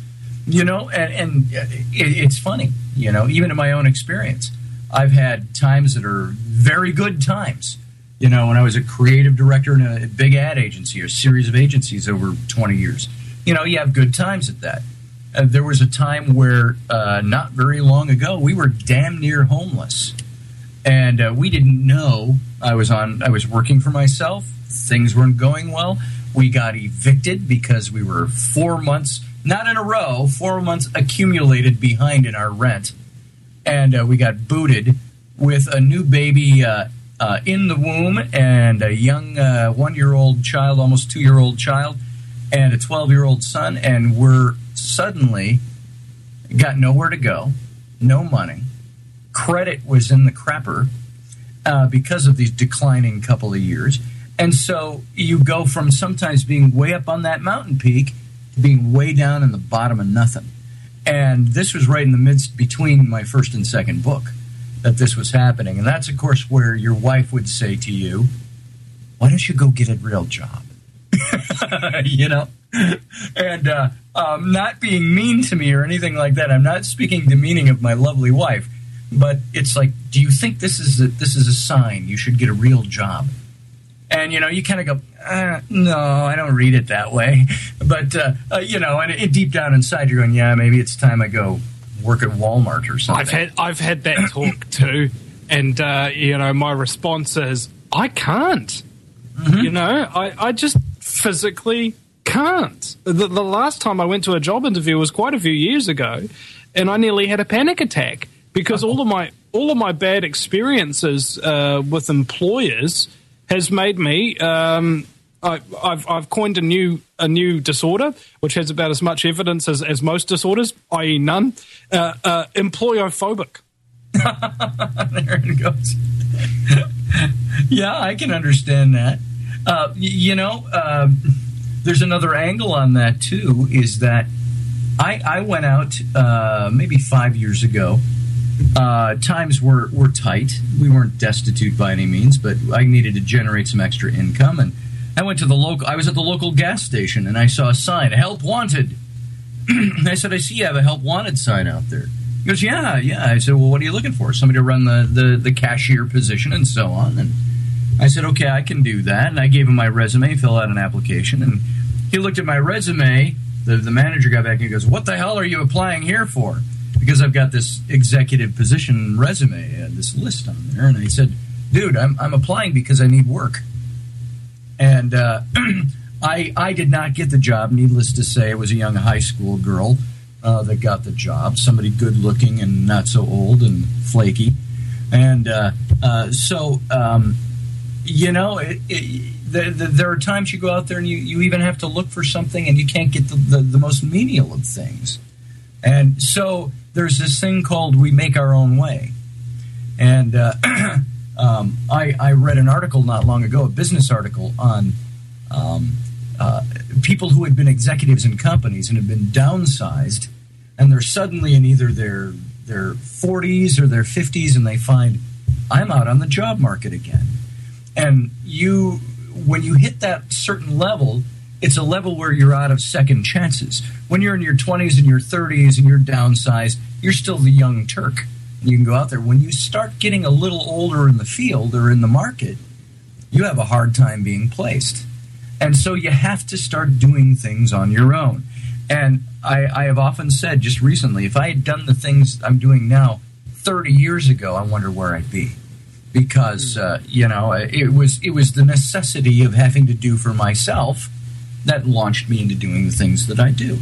You know, and, and it, it's funny. You know, even in my own experience, I've had times that are very good times. You know, when I was a creative director in a big ad agency, or a series of agencies over twenty years, you know, you have good times at that. Uh, there was a time where, uh, not very long ago, we were damn near homeless. And uh, we didn't know I was on, I was working for myself. Things weren't going well. We got evicted because we were four months, not in a row, four months accumulated behind in our rent. And uh, we got booted with a new baby uh Uh, in the womb, and a young uh, one-year-old child, almost two-year-old child, and a twelve-year-old son, and we're suddenly got nowhere to go, no money. Credit was in the crapper uh, because of these declining couple of years. And so you go from sometimes being way up on that mountain peak to being way down in the bottom of nothing. And this was right in the midst between my first and second book that this was happening. And that's, of course, where your wife would say to you, why don't you go get a real job? You know? And uh, um, not being mean to me or anything like that. I'm not speaking demeaning of my lovely wife. But it's like, do you think this is a, this is a sign you should get a real job? And, you know, you kind of go, uh, no, I don't read it that way. But, uh, uh, you know, and it, deep down inside you're going, yeah, maybe it's time I go work at Walmart or something. I've had I've had that talk too, and uh, you know, my response is I can't. Mm-hmm. You know, I, I just physically can't. The, the last time I went to a job interview was quite a few years ago, and I nearly had a panic attack because oh. all of my all of my bad experiences uh, with employers has made me. Um, I, I've I've coined a new a new disorder, which has about as much evidence as, as most disorders, that is none. Uh, uh, employophobic. There it goes. Yeah, I can understand that. Uh, y- you know, uh, there's another angle on that too. Is that I I went out uh, maybe five years ago. Uh, times were were tight. We weren't destitute by any means, but I needed to generate some extra income, and I went to the local. I was at the local gas station, and I saw a sign: "Help wanted." I said, "I see you have a help wanted sign out there." He goes, "Yeah, yeah." I said, "Well, what are you looking for? Somebody to run the, the, the cashier position and so on." And I said, "Okay, I can do that." And I gave him my resume, fill out an application, and he looked at my resume. The the manager got back and he goes, "What the hell are you applying here for?" Because I've got this executive position resume, uh, this list on there, and I said, "Dude, I'm I'm applying because I need work." And uh, I I did not get the job. Needless to say, it was a young high school girl uh, that got the job. Somebody good looking and not so old and flaky. And uh, uh, so, um, you know, it, it, the, the, there are times you go out there and you, you even have to look for something and you can't get the, the, the most menial of things. And so there's this thing called we make our own way. And uh, um, I, I read an article not long ago, a business article on um, uh, people who had been executives in companies and have been downsized, and they're suddenly in either their their forties or their fifties, and they find, I'm out on the job market again. And you, when you hit that certain level, it's a level where you're out of second chances. When you're in your twenties and your thirties and you're downsized, you're still the young Turk. You can go out there. When you start getting a little older in the field or in the market, you have a hard time being placed. And so you have to start doing things on your own. And I, I have often said just recently, if I had done the things I'm doing now thirty years ago, I wonder where I'd be. Because, uh, you know, it was it was the necessity of having to do for myself that launched me into doing the things that I do.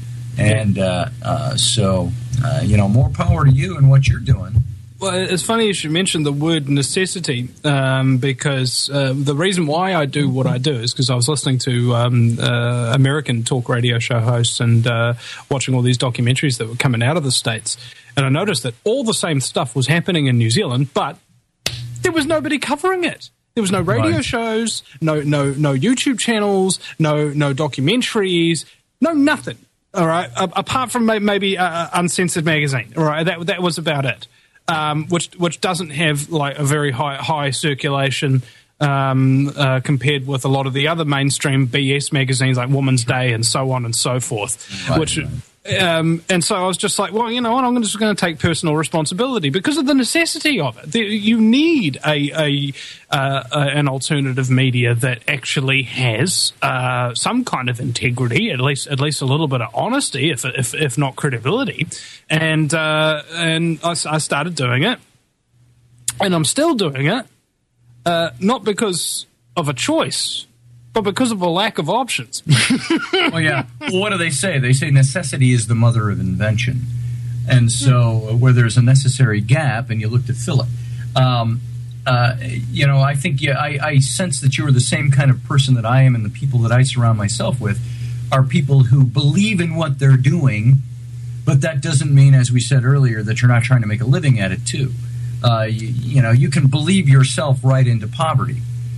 And uh, uh, so, uh, you know, more power to you and what you're doing. Well, it's funny you should mention the word necessity, um, because uh, the reason why I do what I do is because I was listening to um, uh, American talk radio show hosts and uh, watching all these documentaries that were coming out of the States. And I noticed that all the same stuff was happening in New Zealand, but there was nobody covering it. There was no radio right. shows, no no no YouTube channels, no no documentaries, no nothing. All right, a- apart from maybe uh, Uncensored magazine. All right, that that was about it. Um, which which doesn't have like a very high high circulation um, uh, compared with a lot of the other mainstream B S magazines like Woman's Day and so on and so forth. Right, which right. Um, and so I was just like, well, you know what, I'm just going to take personal responsibility because of the necessity of it. You need a, a, uh, a an alternative media that actually has uh, some kind of integrity, at least at least a little bit of honesty, if if, if not credibility. And uh, and I, I started doing it, and I'm still doing it, uh, not because of a choice, but because of a lack of options. Well, yeah. Well, what do they say? They say necessity is the mother of invention. And so where there's a necessary gap and you look to fill it. Um, uh, you know, I think yeah, I, I sense that you're the same kind of person that I am, and the people that I surround myself with are people who believe in what they're doing, but that doesn't mean, as we said earlier, that you're not trying to make a living at it too. Uh, you, you know, you can believe yourself right into poverty.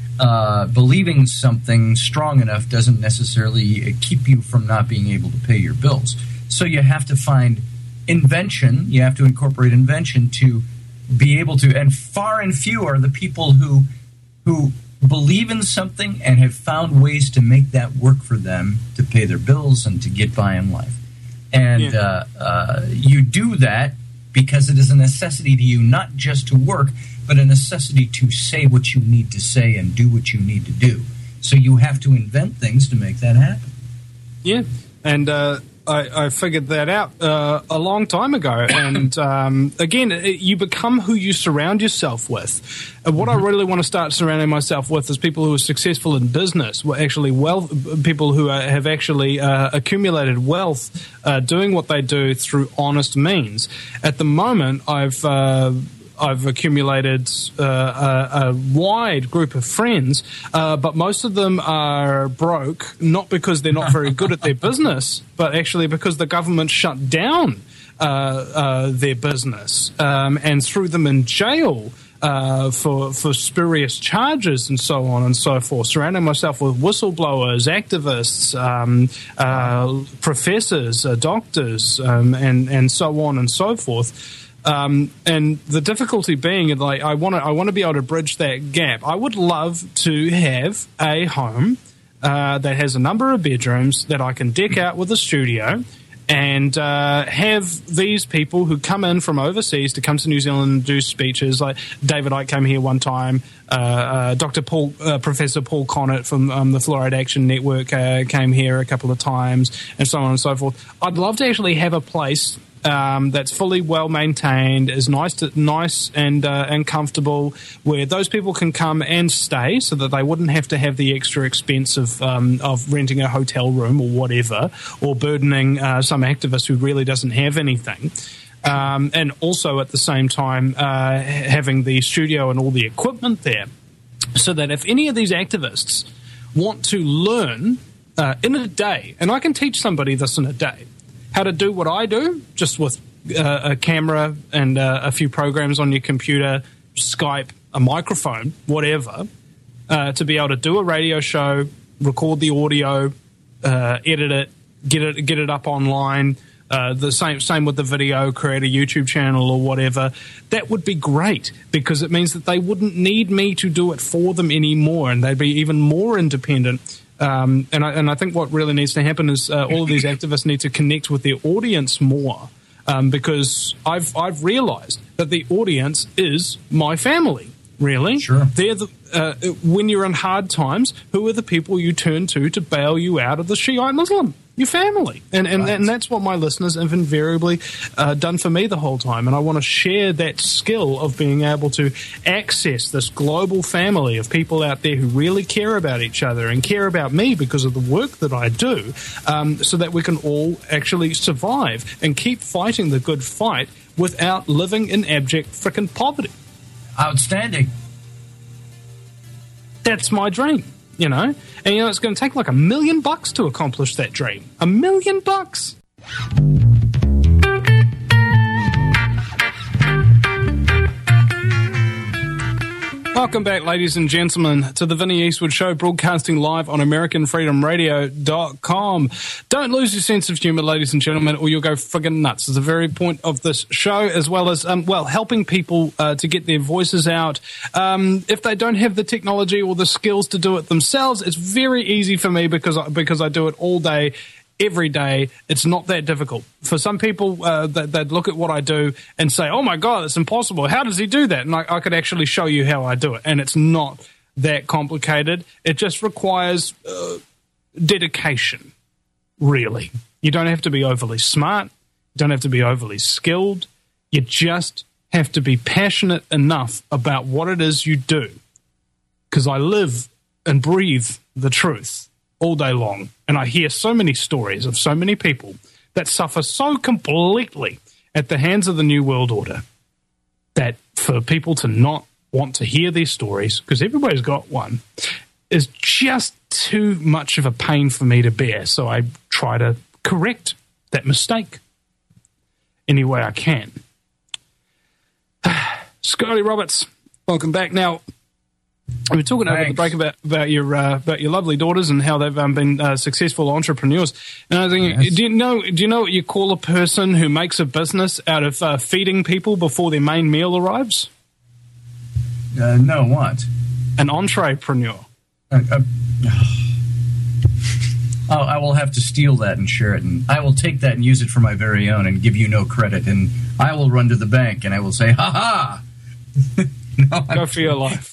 Uh, believing something strong enough doesn't necessarily keep you from not being able to pay your bills. So you have to find invention, you have to incorporate invention to be able to, and far and few are the people who who believe in something and have found ways to make that work for them to pay their bills and to get by in life. And yeah. uh, uh, you do that because it is a necessity to you, not just to work, but a necessity to say what you need to say and do what you need to do. So you have to invent things to make that happen. Yeah, and uh, I, I figured that out uh, a long time ago. And um, again, it, you become who you surround yourself with. And what mm-hmm. I really want to start surrounding myself with is people who are successful in business, actually wealth, people who are, have actually uh, accumulated wealth uh, doing what they do through honest means. At the moment, I've... Uh, I've accumulated uh, a, a wide group of friends, uh, but most of them are broke, not because they're not very good at their business, but actually because the government shut down uh, uh, their business um, and threw them in jail uh, for, for spurious charges and so on and so forth. Surrounding myself with whistleblowers, activists, um, uh, professors, uh, doctors, um, and, and so on and so forth. Um, and the difficulty being, like, I want to, I want to be able to bridge that gap. I would love to have a home uh, that has a number of bedrooms that I can deck out with a studio, and uh, have these people who come in from overseas to come to New Zealand and do speeches. Like David Icke came here one time. Uh, uh, Doctor Paul, uh, Professor Paul Connett from um, the Fluoride Action Network uh, came here a couple of times, and so on and so forth. I'd love to actually have a place Um, that's fully well maintained, is nice, to, nice and uh, and comfortable, where those people can come and stay, so that they wouldn't have to have the extra expense of um, of renting a hotel room or whatever, or burdening uh, some activist who really doesn't have anything. Um, and also at the same time uh, having the studio and all the equipment there, so that if any of these activists want to learn uh, in a day, and I can teach somebody this in a day, how to do what I do, just with uh, a camera and uh, a few programs on your computer, Skype, a microphone, whatever, uh, to be able to do a radio show, record the audio, uh, edit it, get it, get it up online. Uh, the same same with the video, create a YouTube channel or whatever. That would be great because it means that they wouldn't need me to do it for them anymore, and they'd be even more independent. Um, and I and I think what really needs to happen is uh, all of these activists need to connect with their audience more, um, because I've I've realised that the audience is my family. Really, sure. They're the uh, when you're in hard times, who are the people you turn to to bail you out of the Shiite Muslim? Your family. And and, right. and that's what my listeners have invariably uh, done for me the whole time. And I want to share that skill of being able to access this global family of people out there who really care about each other and care about me because of the work that I do, um, so that we can all actually survive and keep fighting the good fight without living in abject frickin' poverty. Outstanding. That's my dream. You know, and you know it's going to take like a million bucks to accomplish that dream. A million bucks. Welcome back, ladies and gentlemen, to the Vinnie Eastwood Show, broadcasting live on American Freedom Radio dot com. Don't lose your sense of humour, ladies and gentlemen, or you'll go friggin' nuts. It's the very point of this show, as well as, um, well, helping people uh, to get their voices out. Um, if they don't have the technology or the skills to do it themselves, it's very easy for me because I, because I do it all day. Every day, it's not that difficult. For some people, uh, that, they'd look at what I do and say, oh my God, it's impossible. How does he do that? And I, I could actually show you how I do it. And it's not that complicated. It just requires uh, dedication, really. You don't have to be overly smart. You don't have to be overly skilled. You just have to be passionate enough about what it is you do. Because I live and breathe the truth all day long, and I hear so many stories of so many people that suffer so completely at the hands of the New World Order that for people to not want to hear these stories, because everybody's got one, is just too much of a pain for me to bear. So I try to correct that mistake any way I can. Scotty Roberts, welcome back. Now, we were talking over the break about about your uh, about your lovely daughters and how they've um, been uh, successful entrepreneurs. And I think, yes. do you know do you know what you call a person who makes a business out of uh, feeding people before their main meal arrives? Uh, no, what? An entrepreneur. Uh, uh, oh, I will have to steal that and share it, and I will take that and use it for my very own, and give you no credit, and I will run to the bank and I will say, "Ha ha!" No, Go I'm for your life.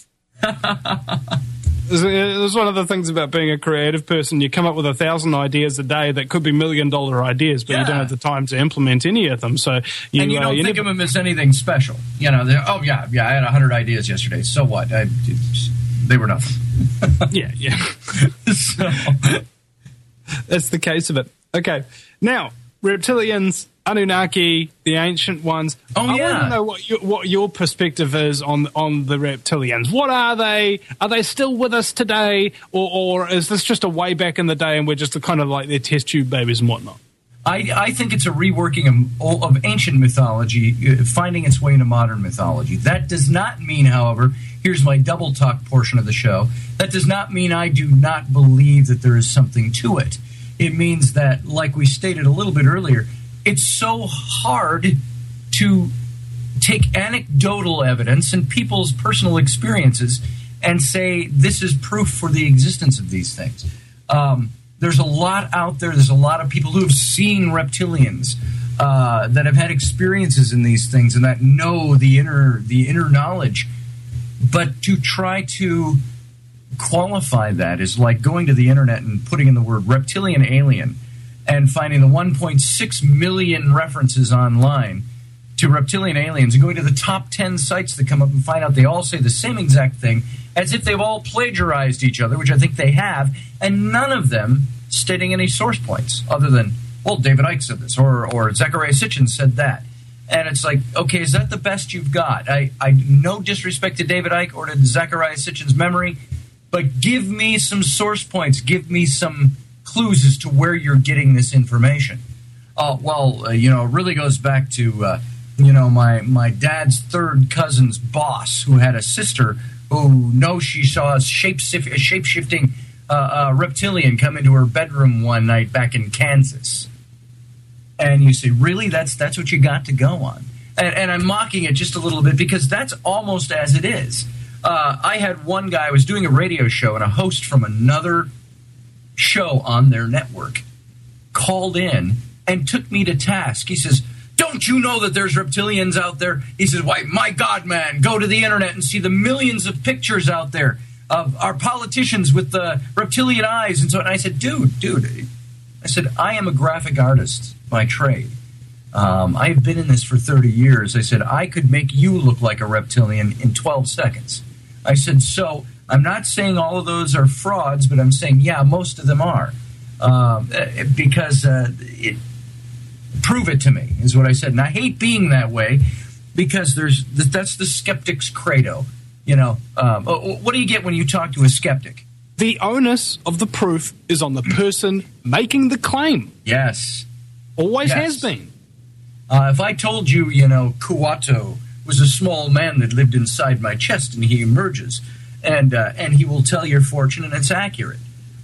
There's one of the things about being a creative person. You come up with a thousand ideas a day that could be million dollar ideas, but yeah. you don't have the time to implement any of them. So you, and you don't uh, you think never... of them as anything special. You know, oh yeah, yeah, I had a hundred ideas yesterday. So what? I, they were nothing. yeah, yeah. So that's the case of it. Okay, now reptilians, Anunnaki, the ancient ones. Oh, I yeah. want to know what your, what your perspective is on on the reptilians. What are they? Are they still with us today, or, or is this just a way back in the day and we're just a kind of like their test tube babies and whatnot? I, I think it's a reworking of, of ancient mythology, uh, finding its way into modern mythology. That does not mean, however, here's my double talk portion of the show, that does not mean I do not believe that there is something to it. It means that, like we stated a little bit earlier, it's so hard to take anecdotal evidence and people's personal experiences and say this is proof for the existence of these things. Um, there's a lot out there. There's a lot of people who have seen reptilians, uh, that have had experiences in these things and that know the inner the inner knowledge. But to try to qualify that is like going to the internet and putting in the word reptilian alien and finding the one point six million references online to reptilian aliens and going to the top ten sites that come up and find out they all say the same exact thing as if they've all plagiarized each other, which I think they have, and none of them stating any source points other than, well, David Icke said this, or or Zecharia Sitchin said that. And it's like, okay, is that the best you've got? I, I no disrespect to David Icke or to Zecharia Sitchin's memory. but give me some source points. Give me some clues as to where you're getting this information. Uh, well, uh, you know, it really goes back to, uh, you know, my, my dad's third cousin's boss, who had a sister who knows she saw a shape-shifting shape shifting, uh, uh, reptilian come into her bedroom one night back in Kansas. And you say, really? That's that's what you got to go on? And, and I'm mocking it just a little bit because that's almost as it is. Uh, I had one guy, I was doing a radio show, and a host from another show on their network called in and took me to task. He says, don't you know that there's reptilians out there? He says, why, my God, man, go to the internet and see the millions of pictures out there of our politicians with the reptilian eyes. And so and I said, dude, dude, I said, I am a graphic artist by trade. Um, I've been in this for thirty years. I said, I could make you look like a reptilian in twelve seconds. I said, so I'm not saying all of those are frauds, but I'm saying, yeah, most of them are. Um, because uh, it, prove it to me, is what I said. And I hate being that way because there's that's the skeptic's credo. You know, um, what do you get when you talk to a skeptic? The onus of the proof is on the person making the claim. Yes. Always yes. has been. Uh, if I told you, you know, Kuato was a small man that lived inside my chest and he emerges and uh, and he will tell your fortune and it's accurate,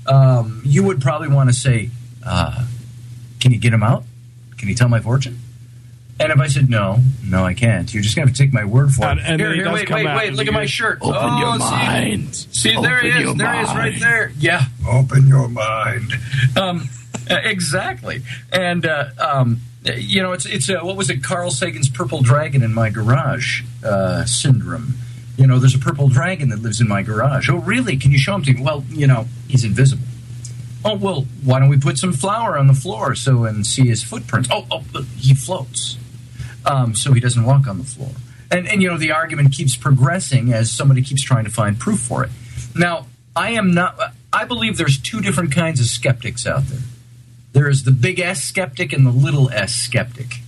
um, you would probably want to say, uh, can you get him out? Can you tell my fortune? And if I said, no, no, I can't, you're just going to have to take my word for and, it. and here, here, wait, wait, wait, look at my shirt. Open oh, your see, mind. See, Open there he is. There There mind. he is right there. Yeah, open your mind. Um, exactly. And, uh, um, you know, it's, it's uh, what was it, Carl Sagan's Purple Dragon in My Garage uh, syndrome. You know, there's a purple dragon that lives in my garage. Oh, really? Can you show him to me? Well, you know, he's invisible. Oh, well, why don't we put some flour on the floor so and see his footprints? Oh, oh, he floats. Um, so he doesn't walk on the floor. And, and, you know, the argument keeps progressing as somebody keeps trying to find proof for it. Now, I am not, I believe there's two different kinds of skeptics out there. There is the big S skeptic and the little s skeptic,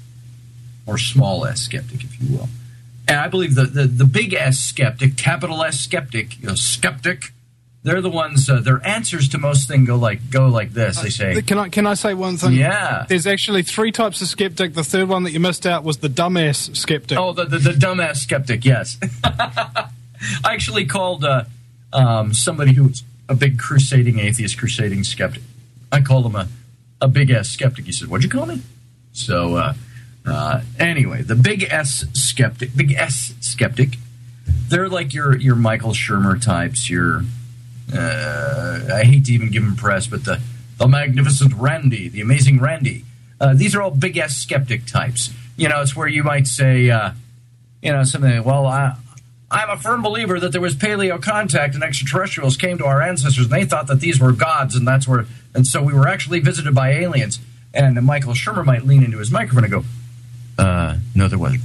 or small s skeptic, if you will. And I believe the, the, the big S skeptic, capital S skeptic, you know, skeptic, they're the ones, uh, their answers to most things go like go like this. They say, Can I can I say one thing? Yeah. There's actually three types of skeptic. The third one that you missed out was the dumbass skeptic. Oh, the, the, the dumbass skeptic, yes. I actually called uh, um, somebody who's a big crusading atheist, crusading skeptic. I called him a, a big S skeptic. He said, what'd you call me? So, uh, uh, anyway, the big S skeptic, big S skeptic, they're like your, your Michael Shermer types, your... Uh, I hate to even give him press, but the, the magnificent Randy, the amazing Randy. Uh, these are all big S skeptic types. You know, it's where you might say, uh, you know, something, well, I, I'm a firm believer that there was paleo contact and extraterrestrials came to our ancestors and they thought that these were gods and that's where, and so we were actually visited by aliens. And Michael Shermer might lean into his microphone and go, uh, no, there wasn't.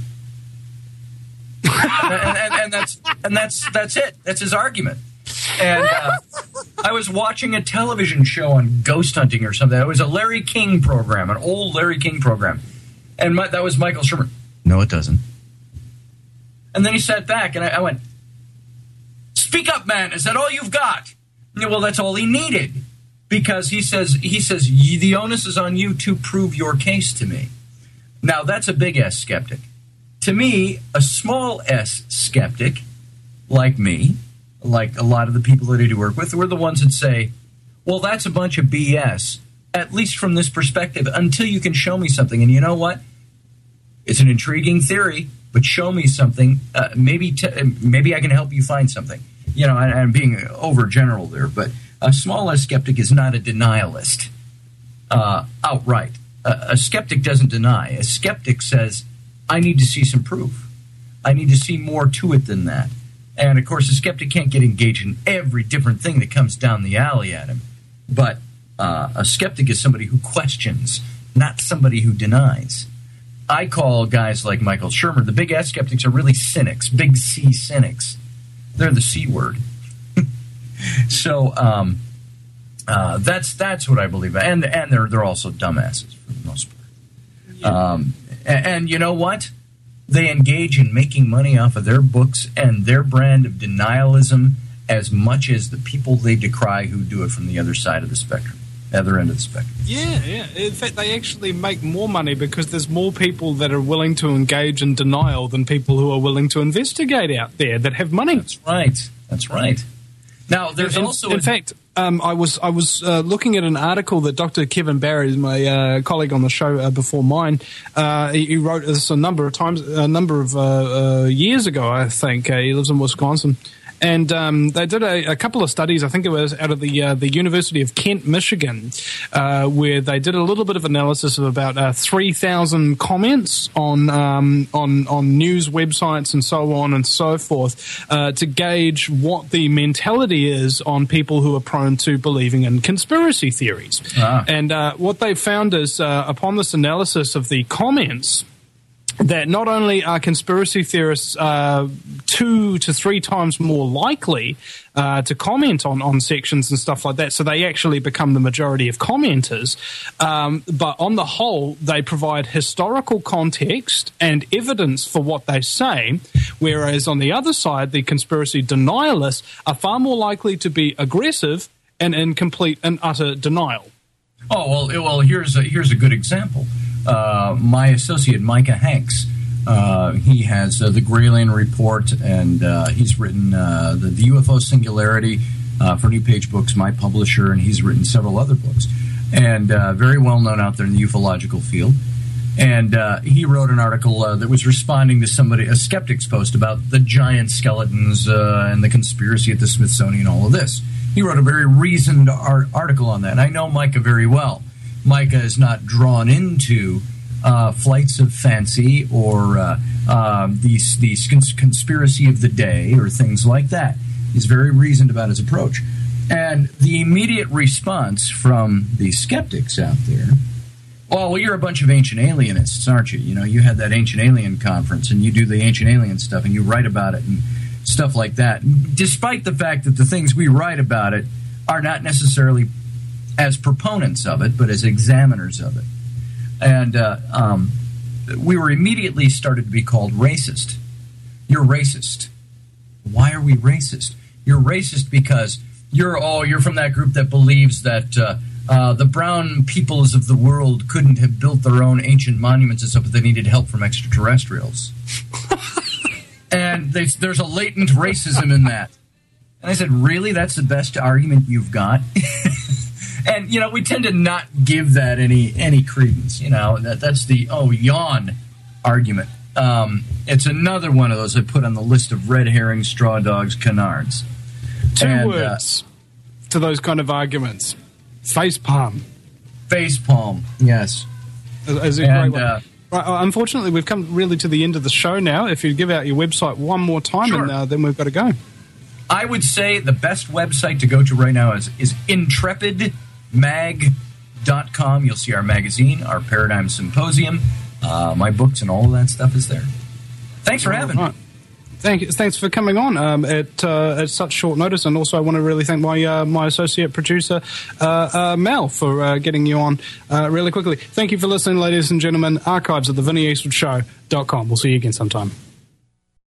and, and, and that's and that's that's it. That's his argument. And uh, I was watching a television show on ghost hunting or something. It was a Larry King program, an old Larry King program. And my, that was Michael Shermer. No, it doesn't. And then he sat back, and I, I went, speak up, man. Is that all you've got? Yeah, well, that's all he needed. Because he says, he says the onus is on you to prove your case to me. Now, that's a big S skeptic. To me, a small s skeptic, like me, like a lot of the people that I do work with, we're the ones that say, well, that's a bunch of B S, at least from this perspective, until you can show me something. And you know what? It's an intriguing theory, but show me something. Uh, maybe t- maybe I can help you find something. You know, I, I'm being overgeneral there, but a small s skeptic is not a denialist uh, outright. A, a skeptic doesn't deny. A skeptic says, I need to see some proof. I need to see more to it than that. And, of course, a skeptic can't get engaged in every different thing that comes down the alley at him. But uh, a skeptic is somebody who questions, not somebody who denies. I call guys like Michael Shermer, the big S skeptics are really cynics, big C cynics. They're the C word. so um, uh, that's that's what I believe. And and they're, they're also dumbasses for the most part. Yeah. Um, and, and you know what? They engage in making money off of their books and their brand of denialism as much as the people they decry who do it from the other side of the spectrum, other end of the spectrum. Yeah, yeah. In fact, they actually make more money because there's more people that are willing to engage in denial than people who are willing to investigate out there that have money. That's right. That's right. Now, there's in, also... In a- fact... Um, I was I was uh, looking at an article that Doctor Kevin Barry, my uh, colleague on the show uh, before mine, uh, he, he wrote this a number of times, a number of uh, uh, years ago, I think. Uh, he lives in Wisconsin. And um, they did a, a couple of studies, I think it was out of the uh, the University of Kent, Michigan, uh, where they did a little bit of analysis of about uh, three thousand comments on, um, on on news websites and so on and so forth uh, to gauge what the mentality is on people who are prone to believing in conspiracy theories. Ah. And uh, what they found is, uh, upon this analysis of the comments, that not only are conspiracy theorists uh, two to three times more likely uh, to comment on, on sections and stuff like that, so they actually become the majority of commenters, um, but on the whole, they provide historical context and evidence for what they say, whereas on the other side, the conspiracy denialists are far more likely to be aggressive and in complete and utter denial. Oh, well, well here's a, here's a good example. Uh, my associate, Micah Hanks, uh, he has uh, the Grayling Report, and uh, he's written uh, the, the U F O Singularity uh, for New Page Books, my publisher, and he's written several other books, and uh, very well known out there in the ufological field. And uh, he wrote an article uh, that was responding to somebody, a skeptic's post about the giant skeletons uh, and the conspiracy at the Smithsonian, all of this. He wrote a very reasoned art- article on that, and I know Micah very well. Micah is not drawn into uh, flights of fancy or uh, uh, these these cons- conspiracy of the day or things like that. He's very reasoned about his approach. And the immediate response from the skeptics out there, oh, well, you're a bunch of ancient alienists, aren't you? You know, you had that ancient alien conference and you do the ancient alien stuff and you write about it and stuff like that. Despite the fact that the things we write about it are not necessarily as proponents of it, but as examiners of it. And uh, um, we were immediately started to be called racist. You're racist. Why are we racist? You're racist because you're, oh, you're from that group that believes that uh, uh, the brown peoples of the world couldn't have built their own ancient monuments and stuff, but they needed help from extraterrestrials. And they, there's a latent racism in that. And I said, really? That's the best argument you've got? And, you know, we tend to not give that any any credence. You know, that that's the, oh, yawn argument. Um, it's another one of those I put on the list of red herrings, straw dogs, canards. Two and, words uh, to those kind of arguments. Facepalm. Facepalm, yes. As, as a and, great uh, right, unfortunately, we've come really to the end of the show now. If you give out your website one more time, sure. and uh, then we've got to go. I would say the best website to go to right now is, is intrepid mag dot com. You'll see our magazine, our Paradigm Symposium, uh, my books, and all of that stuff is there. Thanks for having right. me. Thank you. Thanks for coming on um, at uh, at such short notice, and also I want to really thank my uh, my associate producer uh, uh, Mel for uh, getting you on uh, really quickly. Thank you for listening, ladies and gentlemen. Archives at the Vinnie Eastwood Show dot com. We'll see you again sometime.